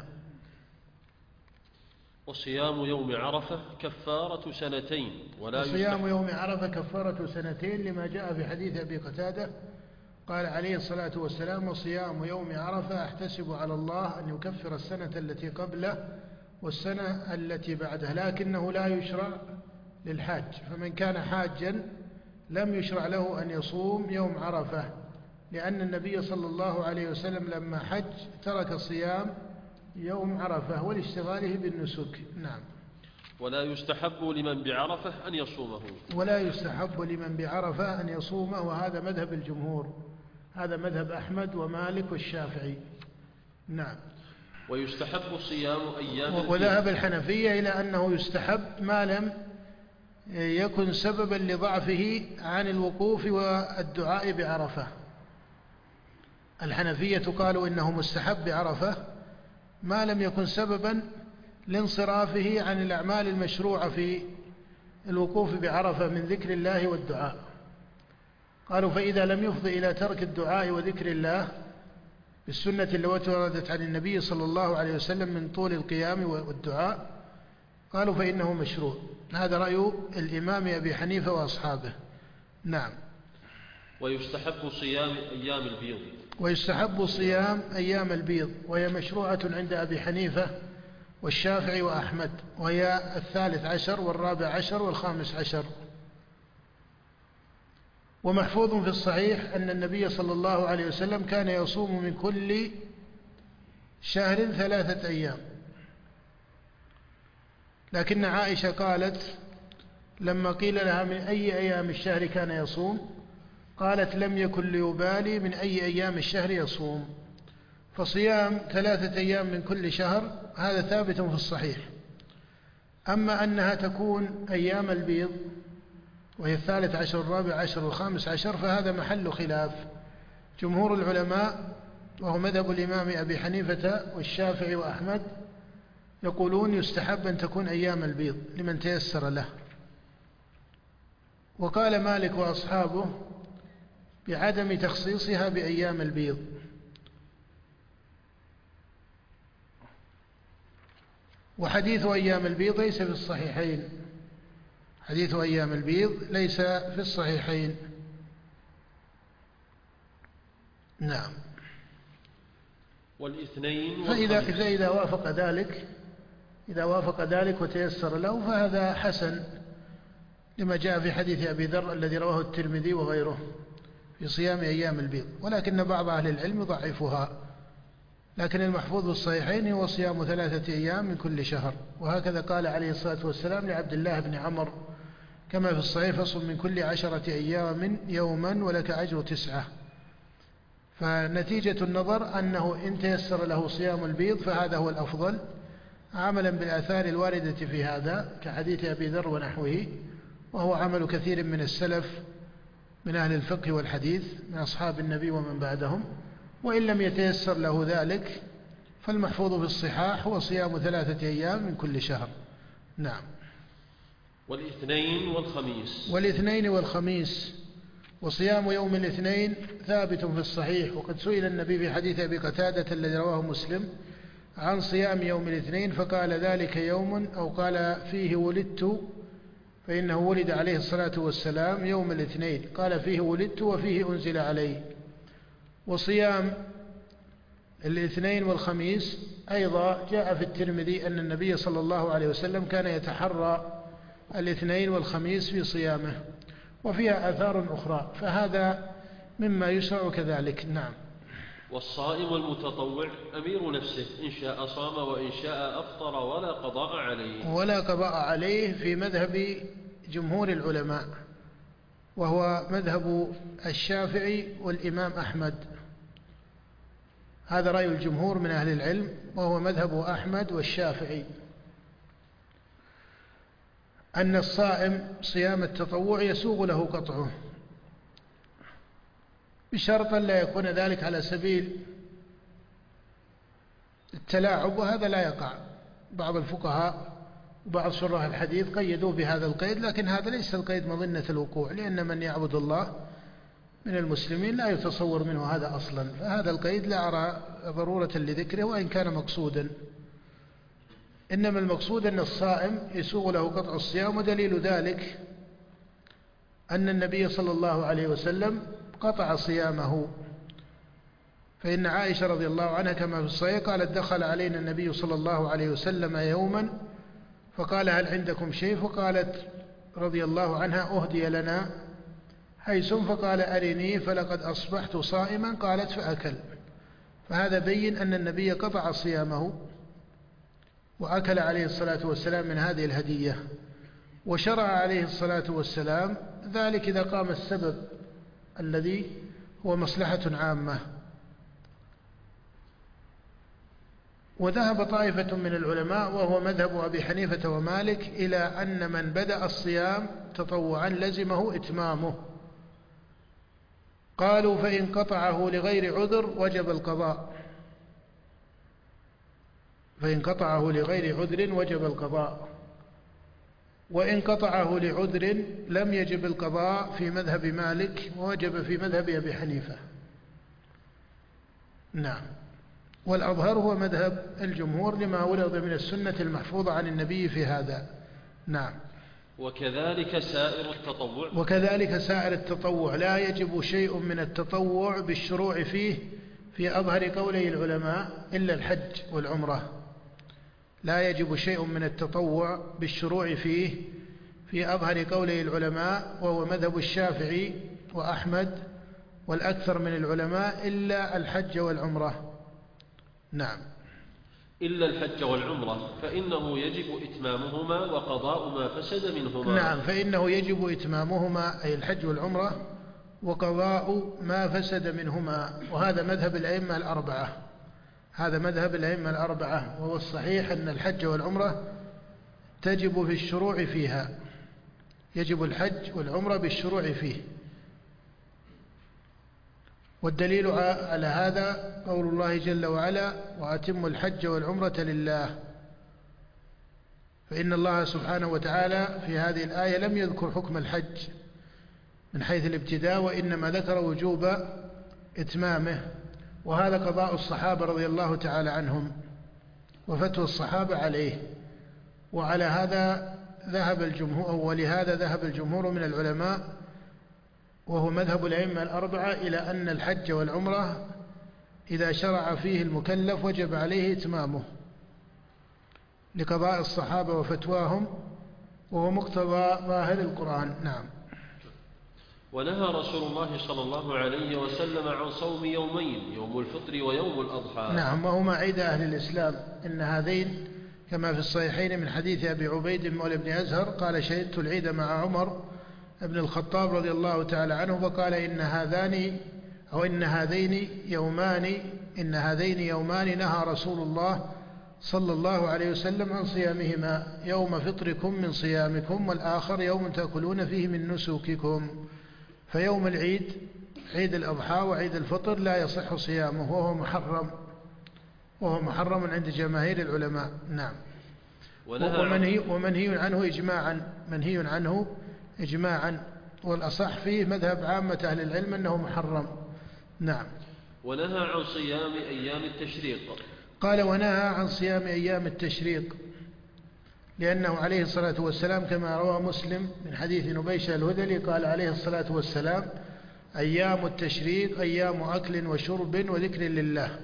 وصيام يوم عرفة كفارة سنتين وصيام يوم عرفة كفارة سنتين لما جاء في حديث أبي قتادة قال عليه الصلاة والسلام: وصيام يوم عرفة أحتسب على الله أن يكفر السنة التي قبله والسنة التي بعده، لكنه لا يشرع للحاج. فمن كان حاجا لم يشرع له أن يصوم يوم عرفة، لأن النبي صلى الله عليه وسلم لما حج ترك صيام يوم عرفة والاشتغاله بالنسك. نعم. ولا يستحب لمن بعرفة أن يصومه. ولا يستحب لمن بعرفة أن يصومه، وهذا مذهب الجمهور، هذا مذهب أحمد ومالك والشافعي. نعم. ويستحب صيام أيام وذهب الحنفية إلى أنه يستحب ما لم يكن سببا لضعفه عن الوقوف والدعاء بعرفة. الحنفية قالوا إنه مستحب بعرفة ما لم يكن سببا لانصرافه عن الأعمال المشروعة في الوقوف بعرفة من ذكر الله والدعاء. قالوا فإذا لم يفضي إلى ترك الدعاء وذكر الله بالسنة التي وردت عن النبي صلى الله عليه وسلم من طول القيام والدعاء، قالوا فإنه مشروع. هذا رأي الإمام أبي حنيفة وأصحابه. نعم. ويستحب صيام أيام البيض. ويستحب صيام أيام البيض، وهي مشروعة عند أبي حنيفة والشافعي وأحمد، وهي 13 و14 و15. ومحفوظ في الصحيح أن النبي صلى الله عليه وسلم كان يصوم من كل شهر 3 أيام، لكن عائشة قالت لما قيل لها من أي أيام الشهر كان يصوم، قالت لم يكن ليبالي من أي أيام الشهر يصوم. فصيام 3 أيام من كل شهر هذا ثابت في الصحيح. أما أنها تكون أيام البيض وهي 13 و14 و15 فهذا محل خلاف. جمهور العلماء وهو مذهب الإمام أبي حنيفة والشافعي وأحمد يقولون يستحب أن تكون أيام البيض لمن تيسر له. وقال مالك وأصحابه بعدم تخصيصها بأيام البيض. وحديث أيام البيض ليس في الصحيحين، حديث أيام البيض ليس في الصحيحين. نعم. والاثنين فإذا وافق ذلك، إذا وافق ذلك وتيسر له فهذا حسن، لما جاء في حديث أبي ذر الذي رواه الترمذي وغيره في صيام أيام البيض، ولكن بعض أهل العلم يضعفها. لكن المحفوظ بالصحيحين هو صيام 3 أيام من كل شهر، وهكذا قال عليه الصلاة والسلام لعبد الله بن عمر كما في الصحيح فصم من كل 10 أيام يوما ولك أجر 9. فنتيجة النظر أنه إن تيسر له صيام البيض فهذا هو الأفضل، عملا بالآثار الواردة في هذا كحديث أبي ذر ونحوه، وهو عمل كثير من السلف من أهل الفقه والحديث من أصحاب النبي ومن بعدهم. وإن لم يتيسر له ذلك فالمحفوظ في الصحاح هو صيام 3 أيام من كل شهر. نعم. والاثنين والخميس. والاثنين والخميس. وصيام يوم الاثنين ثابت في الصحيح، وقد سئل النبي في حديث أبي قتادة الذي رواه مسلم عن صيام يوم الاثنين فقال ذلك يوم أو قال فيه ولدت، فإنه ولد عليه الصلاة والسلام يوم الاثنين، قال فيه ولدت وفيه أنزل عليه. وصيام الاثنين والخميس أيضا جاء في الترمذي أن النبي صلى الله عليه وسلم كان يتحرى الاثنين والخميس في صيامه، وفيها آثار أخرى، فهذا مما يشرع كذلك. نعم. والصائم المتطوع أمير نفسه، إن شاء صام وإن شاء أفطر ولا قضاء عليه. ولا قضاء عليه في مذهب جمهور العلماء، وهو مذهب الشافعي والإمام أحمد. هذا رأي الجمهور من أهل العلم، وهو مذهب أحمد والشافعي، أن الصائم صيام التطوع يسوغ له قطعه، بشرط لا يكون ذلك على سبيل التلاعب، وهذا لا يقع. بعض الفقهاء وبعض شراح الحديث قيدوا بهذا القيد، لكن هذا ليس القيد مظنة الوقوع، لأن من يعبد الله من المسلمين لا يتصور منه هذا أصلا، فهذا القيد لا أرى ضرورة لذكره وإن كان مقصودا. إنما المقصود أن الصائم يسوغ له قطع الصيام، ودليل ذلك أن النبي صلى الله عليه وسلم قطع صيامه. فإن عائشة رضي الله عنها كما في الصحيح قالت دخل علينا النبي صلى الله عليه وسلم يوما فقال هل عندكم شيء؟ فقالت رضي الله عنها أهدي لنا حيث، فقال أرني فلقد أصبحت صائما، قالت فأكل. فهذا بين أن النبي قطع صيامه وأكل عليه الصلاة والسلام من هذه الهدية، وشرع عليه الصلاة والسلام ذلك إذا قام السبب الذي هو مصلحة عامة. وذهب طائفة من العلماء وهو مذهب أبي حنيفة ومالك إلى أن من بدأ الصيام تطوعا لزمه إتمامه. قالوا فإن قطعه لغير عذر وجب القضاء، فإن قطعه لغير عذر وجب القضاء، وإن قطعه لعذر لم يجب القضاء في مذهب مالك ووجب في مذهب أبي حنيفة. نعم. والأظهر هو مذهب الجمهور لما ورد من السنة المحفوظة عن النبي في هذا. نعم. وكذلك سائر التطوع، وكذلك سائر التطوع لا يجب شيء من التطوع بالشروع فيه في أظهر قولي العلماء إلا الحج والعمرة. لا يجب شيء من التطوع بالشروع فيه في أظهر قولي العلماء، وهو مذهب الشافعي وأحمد والأكثر من العلماء، إلا الحج والعمرة. نعم. إلا الحج والعمرة فإنه يجب إتمامهما وقضاء ما فسد منهما. نعم، فإنه يجب إتمامهما أي الحج والعمرة وقضاء ما فسد منهما. وهذا مذهب الأئمة الأربعة، هذا مذهب الأئمة الأربعة، وهو الصحيح أن الحج والعمرة تجب في الشروع فيها، يجب الحج والعمرة بالشروع فيه. والدليل على هذا قول الله جل وعلا: وأتموا الحج والعمرة لله. فإن الله سبحانه وتعالى في هذه الآية لم يذكر حكم الحج من حيث الابتداء، وإنما ذكر وجوب إتمامه، وهذا قضاء الصحابة رضي الله تعالى عنهم وفتوى الصحابة عليه. وعلى هذا ذهب الجمهور، ولهذا ذهب الجمهور من العلماء وهو مذهب الأئمة الأربعة إلى أن الحج والعمرة إذا شرع فيه المكلف وجب عليه إتمامه لقضاء الصحابة وفتواهم، وهو مقتضى ظاهر القرآن. نعم. ونهى رسول الله صلى الله عليه وسلم عن صوم يومين، يوم الفطر ويوم الأضحى. نعم، وهما عيد أهل الإسلام. إن هذين كما في الصحيحين من حديث أبي عبيد مولى بن أزهر قال: شهدت العيد مع عمر ابن الخطاب رضي الله تعالى عنه، فقال: إن هذين يومان نهى رسول الله صلى الله عليه وسلم عن صيامهما، يوم فطركم من صيامكم، والآخر يوم تأكلون فيه من نسوككم. فيوم العيد، عيد الأضحى وعيد الفطر، لا يصح صيامه، وهو محرم عند جماهير العلماء. نعم. ومنهي عنه إجماعا، والأصح فيه مذهب عامة أهل العلم أنه محرم. نعم. ونهى عن صيام أيام التشريق. قال: ونهى عن صيام أيام التشريق، لأنه عليه الصلاة والسلام كما روى مسلم من حديث نبيشة الهذلي قال عليه الصلاة والسلام: أيام التشريق أيام أكل وشرب وذكر لله.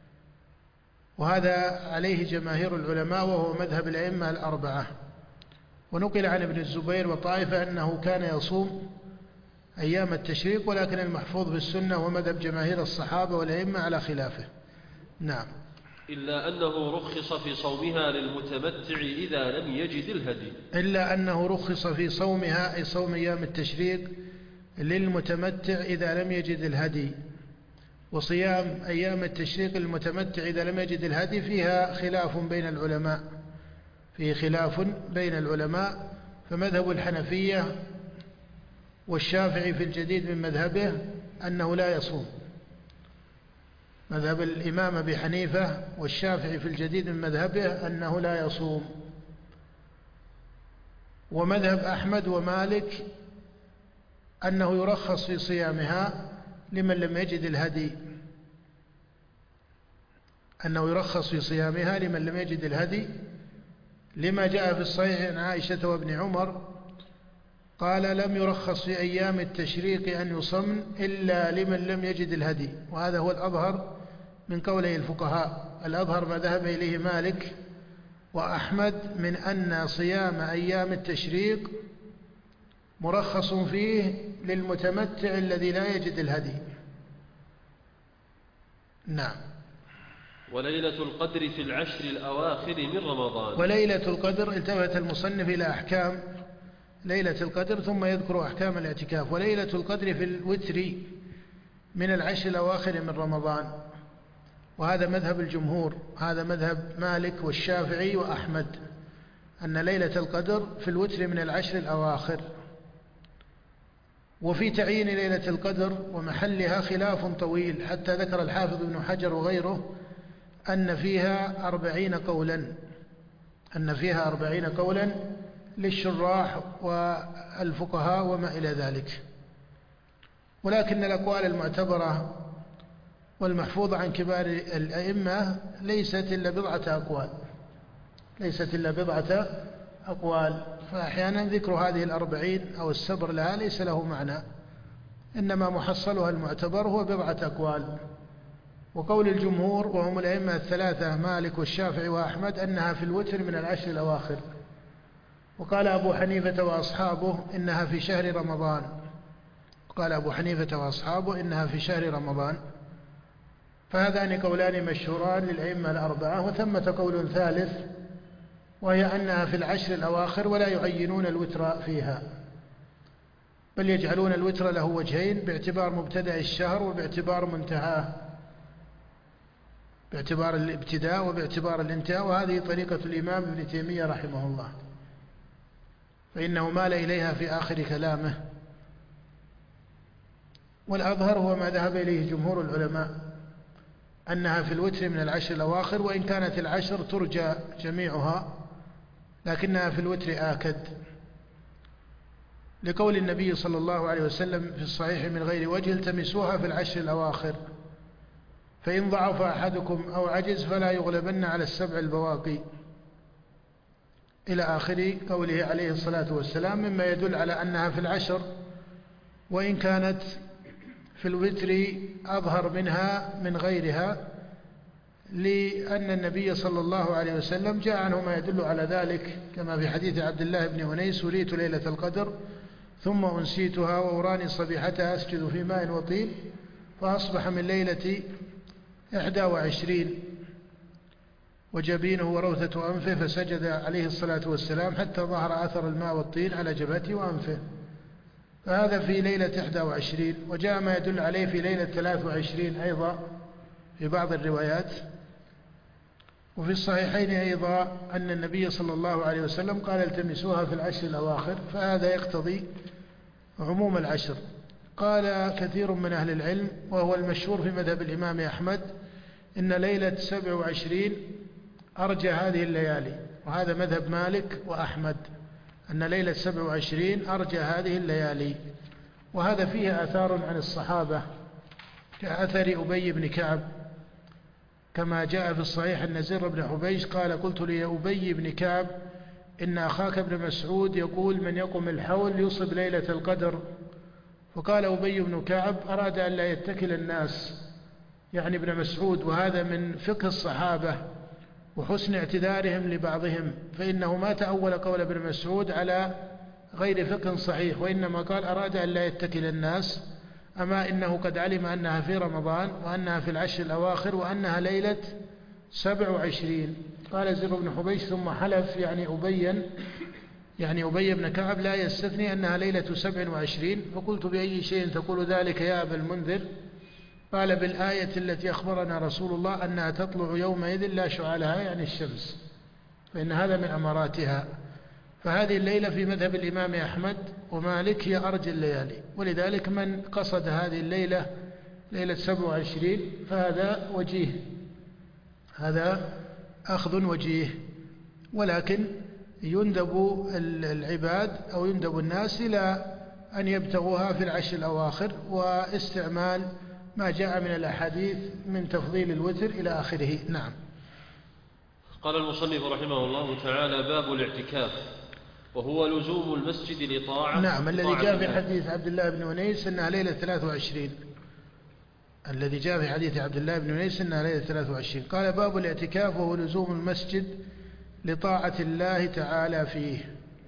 وهذا عليه جماهير العلماء وهو مذهب الأئمة الأربعة. ونقل عن ابن الزبير وطائفة أنه كان يصوم أيام التشريق، ولكن المحفوظ في السنة هو مذهب جماهير الصحابة والأئمة على خلافه. نعم. إلا أنه رخص في صومها للمتمتع إذا لم يجد الهدي. إلا أنه رخص في صومها، أي صوم أيام التشريق، للمتمتع إذا لم يجد الهدي. وصيام أيام التشريق للمتمتع إذا لم يجد الهدي فيها خلاف بين العلماء، فمذهب الحنفية والشافعي في الجديد من مذهبه أنه لا يصوم. مذهب الإمام أبي حنيفة والشافعي في الجديد من مذهبه أنه لا يصوم. ومذهب أحمد ومالك أنه يرخص في صيامها لمن لم يجد الهدي، لما جاء في الصحيح عن عائشة وابن عمر قال: لم يرخص في أيام التشريق أن يصمن إلا لمن لم يجد الهدي. وهذا هو الأظهر من قولي الفقهاء. الأظهر ما ذهب إليه مالك وأحمد من أن صيام أيام التشريق مرخص فيه للمتمتع الذي لا يجد الهدي. نعم. وليلة القدر في العشر الأواخر من رمضان. وليلة القدر التفت المصنف إلى أحكام ليلة القدر ثم يذكر أحكام الاعتكاف. وليلة القدر في الوتر من العشر الأواخر من رمضان، وهذا مذهب الجمهور، هذا مذهب مالك والشافعي وأحمد، أن ليلة القدر في الوتر من العشر الأواخر. وفي تعيين ليلة القدر ومحلها خلاف طويل، حتى ذكر الحافظ ابن حجر وغيره أن فيها 40 قولا للشراح والفقهاء وما إلى ذلك. ولكن الأقوال المعتبرة والمحفوظة عن كبار الأئمة ليست إلا بضعة أقوال، فأحيانا ذكر هذه 40 أو السبر لها ليس له معنى، إنما محصلها المعتبر هو بضعة أقوال. وقول الجمهور وهم الأئمة الثلاثة مالك والشافعي وأحمد أنها في الوتر من العشر الأواخر. وقال أبو حنيفة وأصحابه إنها في شهر رمضان. فهذان قولان مشهوران للأئمة الأربعة. وثمة قول ثالث وهي أنها في العشر الأواخر ولا يعينون الوتر فيها، بل يجعلون الوتر له وجهين، باعتبار مبتدأ الشهر وباعتبار منتهاه، باعتبار الابتداء وباعتبار الانتهاء. وهذه طريقة الإمام ابن تيمية رحمه الله، فإنه مال إليها في آخر كلامه. والأظهر هو ما ذهب إليه جمهور العلماء، أنها في الوتر من العشر الأواخر، وإن كانت العشر ترجى جميعها لكنها في الوتر آكد، لقول النبي صلى الله عليه وسلم في الصحيح من غير وجه: التمسوها في العشر الأواخر، فإن ضعف أحدكم أو عجز فلا يغلبن على السبع البواقي، إلى آخر قوله عليه الصلاة والسلام، مما يدل على أنها في العشر، وإن كانت في الوتر أظهر منها من غيرها، لأن النبي صلى الله عليه وسلم جاء عنه ما يدل على ذلك، كما في حديث عبد الله بن أنيس: وليت ليلة القدر ثم أنسيتها وأراني صبيحتها أسجد في ماء وطين، فأصبح من ليلة 21 وجبينه وروثة أنفه، فسجد عليه الصلاة والسلام حتى ظهر أثر الماء والطين على جبهته وأنفه. فهذا في ليلة 21. وجاء ما يدل عليه في ليلة 23 أيضا في بعض الروايات. وفي الصحيحين أيضا أن النبي صلى الله عليه وسلم قال: التمسوها في العشر الأواخر، فهذا يقتضي عموم العشر. قال كثير من أهل العلم، وهو المشهور في مذهب الإمام أحمد، إن ليلة 27 أرجى هذه الليالي، وهذا مذهب مالك وأحمد، أن ليلة 27 أرجى هذه الليالي. وهذا فيه آثار عن الصحابة، كأثر أبي بن كعب، كما جاء في الصحيح أن زر بن حبيش قال: قلت لأبي بن كعب: إن أخاك ابن مسعود يقول من يقم الحول يصب ليلة القدر. فقال أبي بن كعب: أراد أن لا يتكل الناس، يعني ابن مسعود، وهذا من فقه الصحابة وحسن اعتذارهم لبعضهم، فإنه ما تأول قول ابن مسعود على غير فقه صحيح، وإنما قال أراد أن لا يتكل الناس، أما إنه قد علم أنها في رمضان وأنها في العشر الأواخر وأنها ليلة 27. قال زر بن حبيش: ثم حلف، يعني أبي بن كعب لا يستثني أنها ليلة 27. فقلت: بأي شيء تقول ذلك يا أبا المنذر؟ قال: بالآية التي أخبرنا رسول الله أنها تطلع يومئذ لا شعاع لها، يعني الشمس، فإن هذا من أماراتها. فهذه الليلة في مذهب الإمام أحمد ومالك هي أرجى الليالي، ولذلك من قصد هذه الليلة ليلة 27 فهذا وجيه، هذا أخذ وجيه. ولكن يندب العباد أو يندب الناس إلى أن يبتغوها في العشر الأواخر، واستعمال ما جاء من الأحاديث من تفضيل الوتر إلى آخره. نعم. قال المصنف رحمه الله تعالى: باب الاعتكاف، وهو لزوم المسجد لطاعة. نعم، الذي جاء في حديث عبد الله بن أنيس أنها ليلة 23. الذي جاء في حديث عبد الله بن أنيس أنها ليلة 23. قال: باب الاعتكاف، وهو لزوم المسجد لطاعة الله تعالى فيه،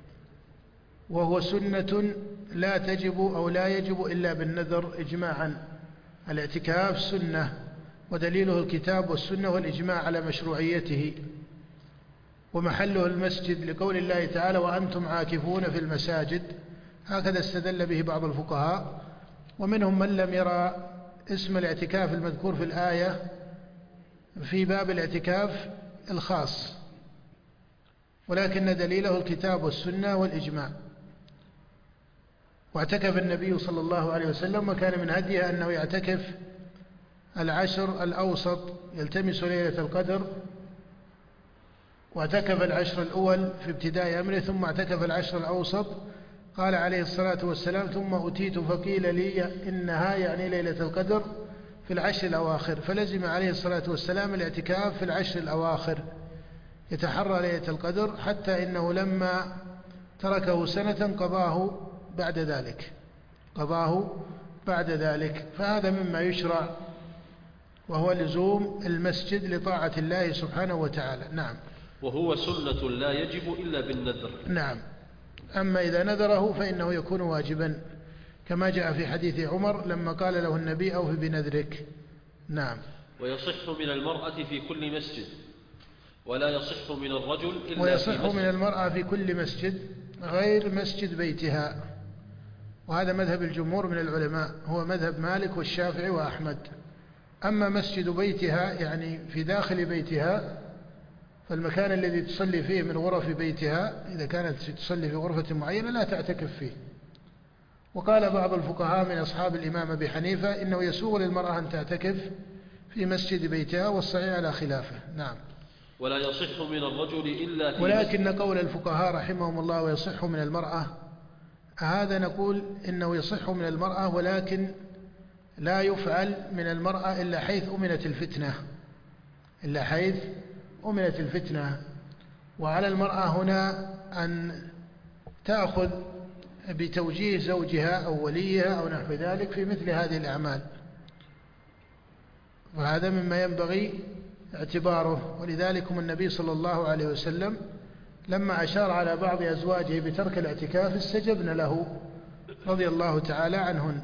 وهو سنة لا تجب أو لا يجب إلا بالنذر إجماعا. الاعتكاف سنة ودليله الكتاب والسنة والإجماع على مشروعيته، ومحله المسجد لقول الله تعالى وأنتم عاكفون في المساجد. هكذا استدل به بعض الفقهاء، ومنهم من لم يرى اسم الاعتكاف المذكور في الآية في باب الاعتكاف الخاص، ولكن دليله الكتاب والسنة والإجماع. واعتكف النبي صلى الله عليه وسلم، وكان من هديه أنه يعتكف العشر الأوسط يلتمس ليلة القدر، واعتكف العشر الأول في ابتداء أمره، ثم اعتكف العشر الأوسط. قال عليه الصلاة والسلام ثم أتيت فقيل لي إنها يعني ليلة القدر في العشر الأواخر، فلزم عليه الصلاة والسلام الاعتكاف في العشر الأواخر يتحرى ليلة القدر، حتى إنه لما تركه سنة قضاه بعد ذلك. فهذا مما يشرع، وهو لزوم المسجد لطاعة الله سبحانه وتعالى. نعم. وهو سنة لا يجب إلا بالنذر. نعم. أما إذا نذره فإنه يكون واجبا، كما جاء في حديث عمر لما قال له النبي أوف بنذرك. نعم. ويصح من المرأة في كل مسجد، ولا يصح من الرجل إلا ويصح من المرأة في كل مسجد غير مسجد بيتها، وهذا مذهب الجمهور من العلماء، هو مذهب مالك والشافعي وأحمد. أما مسجد بيتها يعني في داخل بيتها، فالمكان الذي تصلي فيه من غرف بيتها إذا كانت تصلي في غرفة معينة لا تعتكف فيه. وقال بعض الفقهاء من أصحاب الإمام أبي حنيفة إنه يسوغ للمرأة أن تعتكف في مسجد بيتها، والصحيح على خلافه. نعم. ولا يصح من الرجل إلا في ولكن قول الفقهاء رحمهم الله ويصح من المرأة، هذا نقول إنه يصح من المرأة، ولكن لا يفعل من المرأة إلا حيث أمنت الفتنة. وعلى المرأة هنا أن تأخذ بتوجيه زوجها أو وليها أو نحو ذلك في مثل هذه الأعمال، وهذا مما ينبغي اعتباره. ولذلك النبي صلى الله عليه وسلم لما أشار على بعض أزواجه بترك الاعتكاف استجبن له رضي الله تعالى عنهن.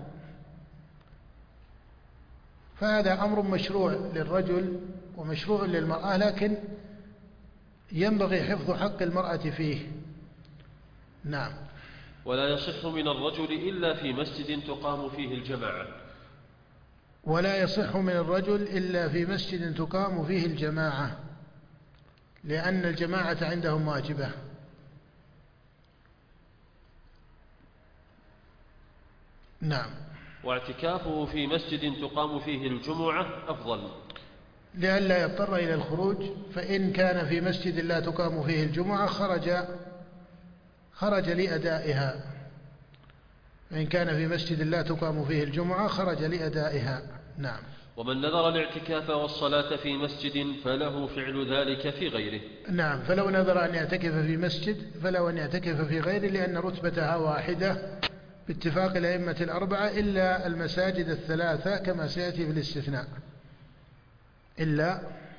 فهذا أمر مشروع للرجل ومشروع للمرأة، لكن ينبغي حفظ حق المرأة فيه. نعم. ولا يصح من الرجل إلا في مسجد تقام فيه الجماعة. ولا يصح من الرجل إلا في مسجد تقام فيه الجماعة، لأن الجماعة عندهم واجبة. نعم. واعتكافه في مسجد تقام فيه الجمعة أفضل، لئلا يضطر إلى الخروج. فإن كان في مسجد لا تقام فيه الجمعة خرج لأدائها. فإن كان في مسجد لا تقام فيه الجمعة خرج لأدائها. نعم. ومن نذر الاعتكاف والصلاة في مسجد فله فعل ذلك في غيره. نعم. فلو نذر أن يعتكف في مسجد فله أن يعتكف في غيره، لأن رتبتها واحدة باتفاق الأئمة الأربعة، إلا المساجد الثلاثة كما سيأتي في الاستثناء. إلا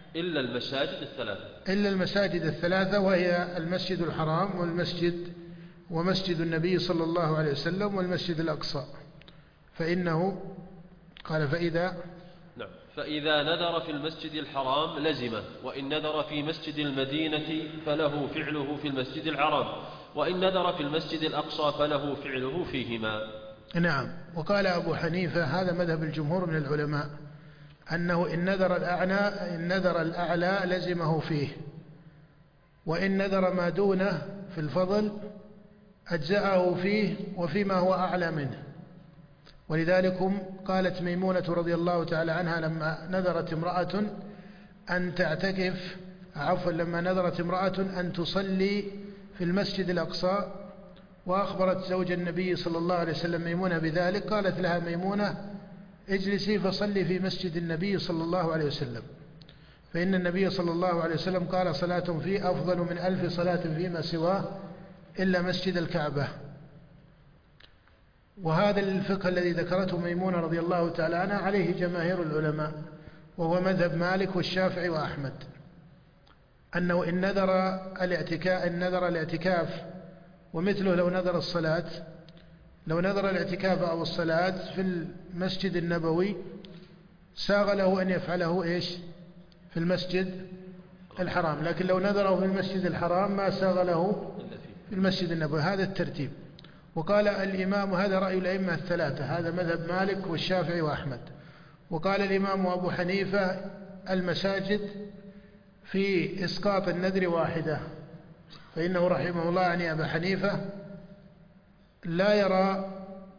المساجد الثلاثة، وهي المسجد الحرام ومسجد النبي صلى الله عليه وسلم والمسجد الأقصى. فإنه قال فإذا نذر في المسجد الحرام لزمه، وإن نذر في مسجد المدينة فله فعله في المسجد الحرام، وإن نذر في المسجد الأقصى فله فعله فيهما. نعم. وقال أبو حنيفة هذا مذهب الجمهور من العلماء، أنه إن نذر الأعلى لزمه فيه، وإن نذر ما دونه في الفضل أجزأه فيه وفيما هو أعلى منه. ولذلك قالت ميمونة رضي الله تعالى عنها لما نذرت امرأة أن تصلي في المسجد الأقصى، وأخبرت زوج النبي صلى الله عليه وسلم ميمونة بذلك، قالت لها ميمونة اجلسي فصلي في مسجد النبي صلى الله عليه وسلم، فإن النبي صلى الله عليه وسلم قال صلاة فيه أفضل من 1000 صلاة فيما سواه إلا مسجد الكعبة. وهذا الفقه الذي ذكرته ميمونة رضي الله تعالى عنها عليه جماهير العلماء، وهو مذهب مالك والشافعي وأحمد، أنه إن نذر الاعتكاف ومثله لو نذر الاعتكاف أو الصلاة في المسجد النبوي ساغ له أن يفعله إيش في المسجد الحرام، لكن لو نذره في المسجد الحرام ما ساغ له في المسجد النبوي. هذا الترتيب. وقال الإمام، هذا رأي الأئمة الثلاثة، هذا مذهب مالك والشافعي وأحمد. وقال الإمام أبو حنيفة المساجد في إسقاط النذر واحدة، فإنه رحمه الله يعني أبا حنيفة لا يرى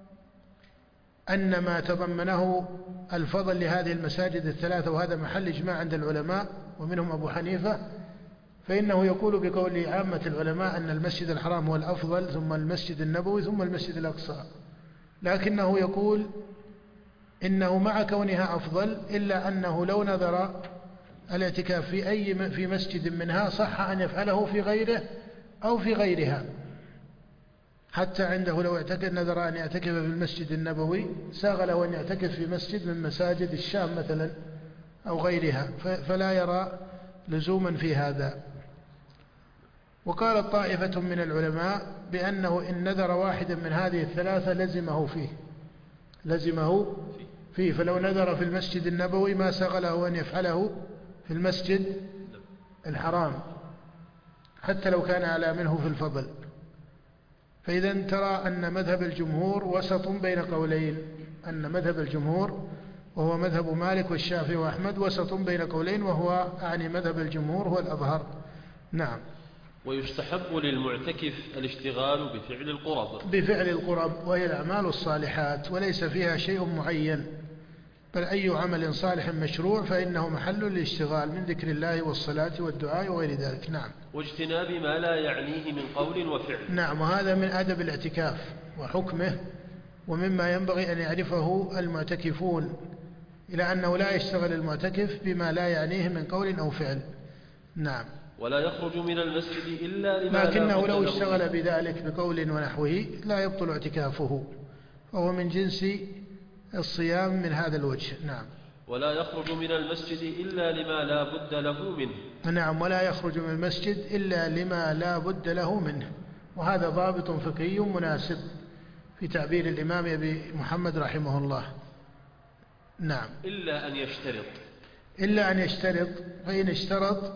أن ما تضمنه الفضل لهذه المساجد الثلاثة، وهذا محل إجماع عند العلماء ومنهم أبو حنيفة، فإنه يقول بقول عامة العلماء أن المسجد الحرام هو الأفضل، ثم المسجد النبوي، ثم المسجد الأقصى، لكنه يقول إنه مع كونها أفضل إلا أنه لو نذر الاعتكاف في مسجد منها صح أن يفعله في غيره أو في غيرها. حتى عنده لو نذر أن يعتكف في المسجد النبوي ساغ له أن يعتكف في مسجد من مساجد الشام مثلا أو غيرها، فلا يرى لزوما في هذا. وقال طائفة من العلماء بأنه إن نذر واحدا من هذه الثلاثة لزمه فيه، فلو نذر في المسجد النبوي ما ساغ له أن يفعله في المسجد الحرام حتى لو كان أعلى منه في الفضل. فإذا ترى أن مذهب الجمهور وسط بين قولين، أن مذهب الجمهور وهو مذهب مالك والشافعي وأحمد وسط بين قولين، وهو أعني مذهب الجمهور هو الأظهر. نعم. ويستحب للمعتكف الاشتغال بفعل القرب وهي الأعمال الصالحات، وليس فيها شيء معين، بل أي عمل صالح مشروع فإنه محل للاشتغال من ذكر الله والصلاة والدعاء وغير ذلك. نعم. واجتناب ما لا يعنيه من قول وفعل. نعم، وهذا من أدب الاعتكاف وحكمه، ومما ينبغي أن يعرفه المعتكفون، إلى أنه لا يشتغل المعتكف بما لا يعنيه من قول أو فعل. نعم. ولا يخرج من المسجد إلا لما لكنه لو اشتغل بذلك بقول ونحوه لا يبطل اعتكافه، فهو من جنس الصيام من هذا الوجه. نعم. ولا يخرج من المسجد إلا لما لا بد له منه. نعم، ولا يخرج من المسجد إلا لما لا بد له منه، وهذا ضابط فقهي مناسب في تعبير الإمام أبي محمد رحمه الله. نعم. إلا أن يشترط، فإن اشترط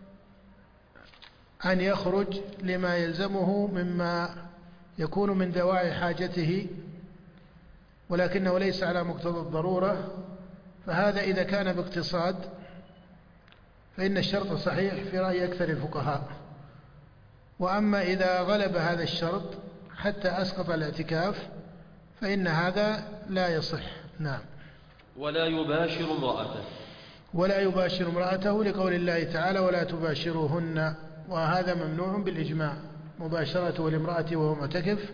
أن يخرج لما يلزمه مما يكون من دواعي حاجته ولكنه ليس على مقتضى الضرورة، فهذا إذا كان باقتصاد فإن الشرط صحيح في رأي أكثر الفقهاء. وأما إذا غلب هذا الشرط حتى أسقط الاعتكاف فإن هذا لا يصح. نعم. ولا يباشر امرأته لقول الله تعالى ولا تباشروهن، وهذا ممنوع بالإجماع، مباشرته لامرأة وهو معتكف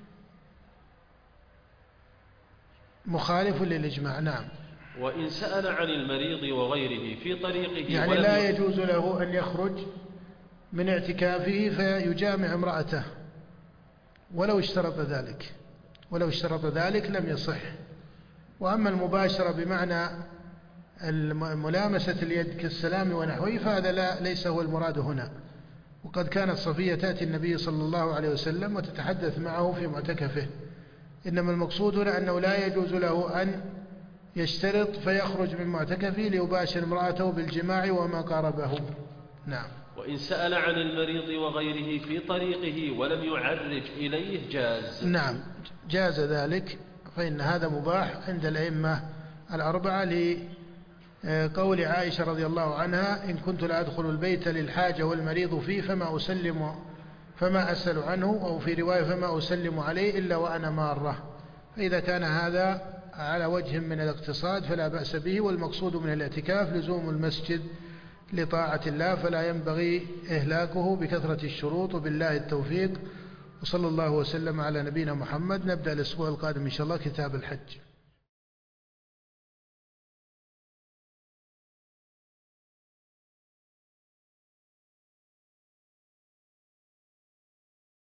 مخالف للإجماع. نعم. وإن سأل عن المريض وغيره في طريقه، يعني لا يجوز له أن يخرج من اعتكافه فيجامع امرأته ولو اشترط ذلك لم يصح. وأما المباشرة بمعنى ملامسة اليد كالسلام ونحوه فهذا ليس هو المراد هنا. وقد كانت صفية تأتي النبي صلى الله عليه وسلم وتتحدث معه في معتكفه، إنما المقصود هنا أنه لا يجوز له أن يشترط فيخرج من معتكفه ليباشر امرأته بالجماع وما قاربه. نعم. وإن سأل عن المريض وغيره في طريقه ولم يعرج إليه جاز. نعم، جاز ذلك، فإن هذا مباح عند الأئمة الأربعة لقول عائشة رضي الله عنها إن كنت لأدخل البيت للحاجة والمريض فيه فما أسأل عنه، أو في رواية فما أسلم عليه إلا وأنا مارة. فإذا كان هذا على وجه من الاقتصاد فلا بأس به، والمقصود من الاعتكاف لزوم المسجد لطاعة الله، فلا ينبغي إهلاكه بكثرة الشروط، وبالله التوفيق، وصلى الله وسلم على نبينا محمد. نبدأ الأسبوع القادم إن شاء الله كتاب الحج.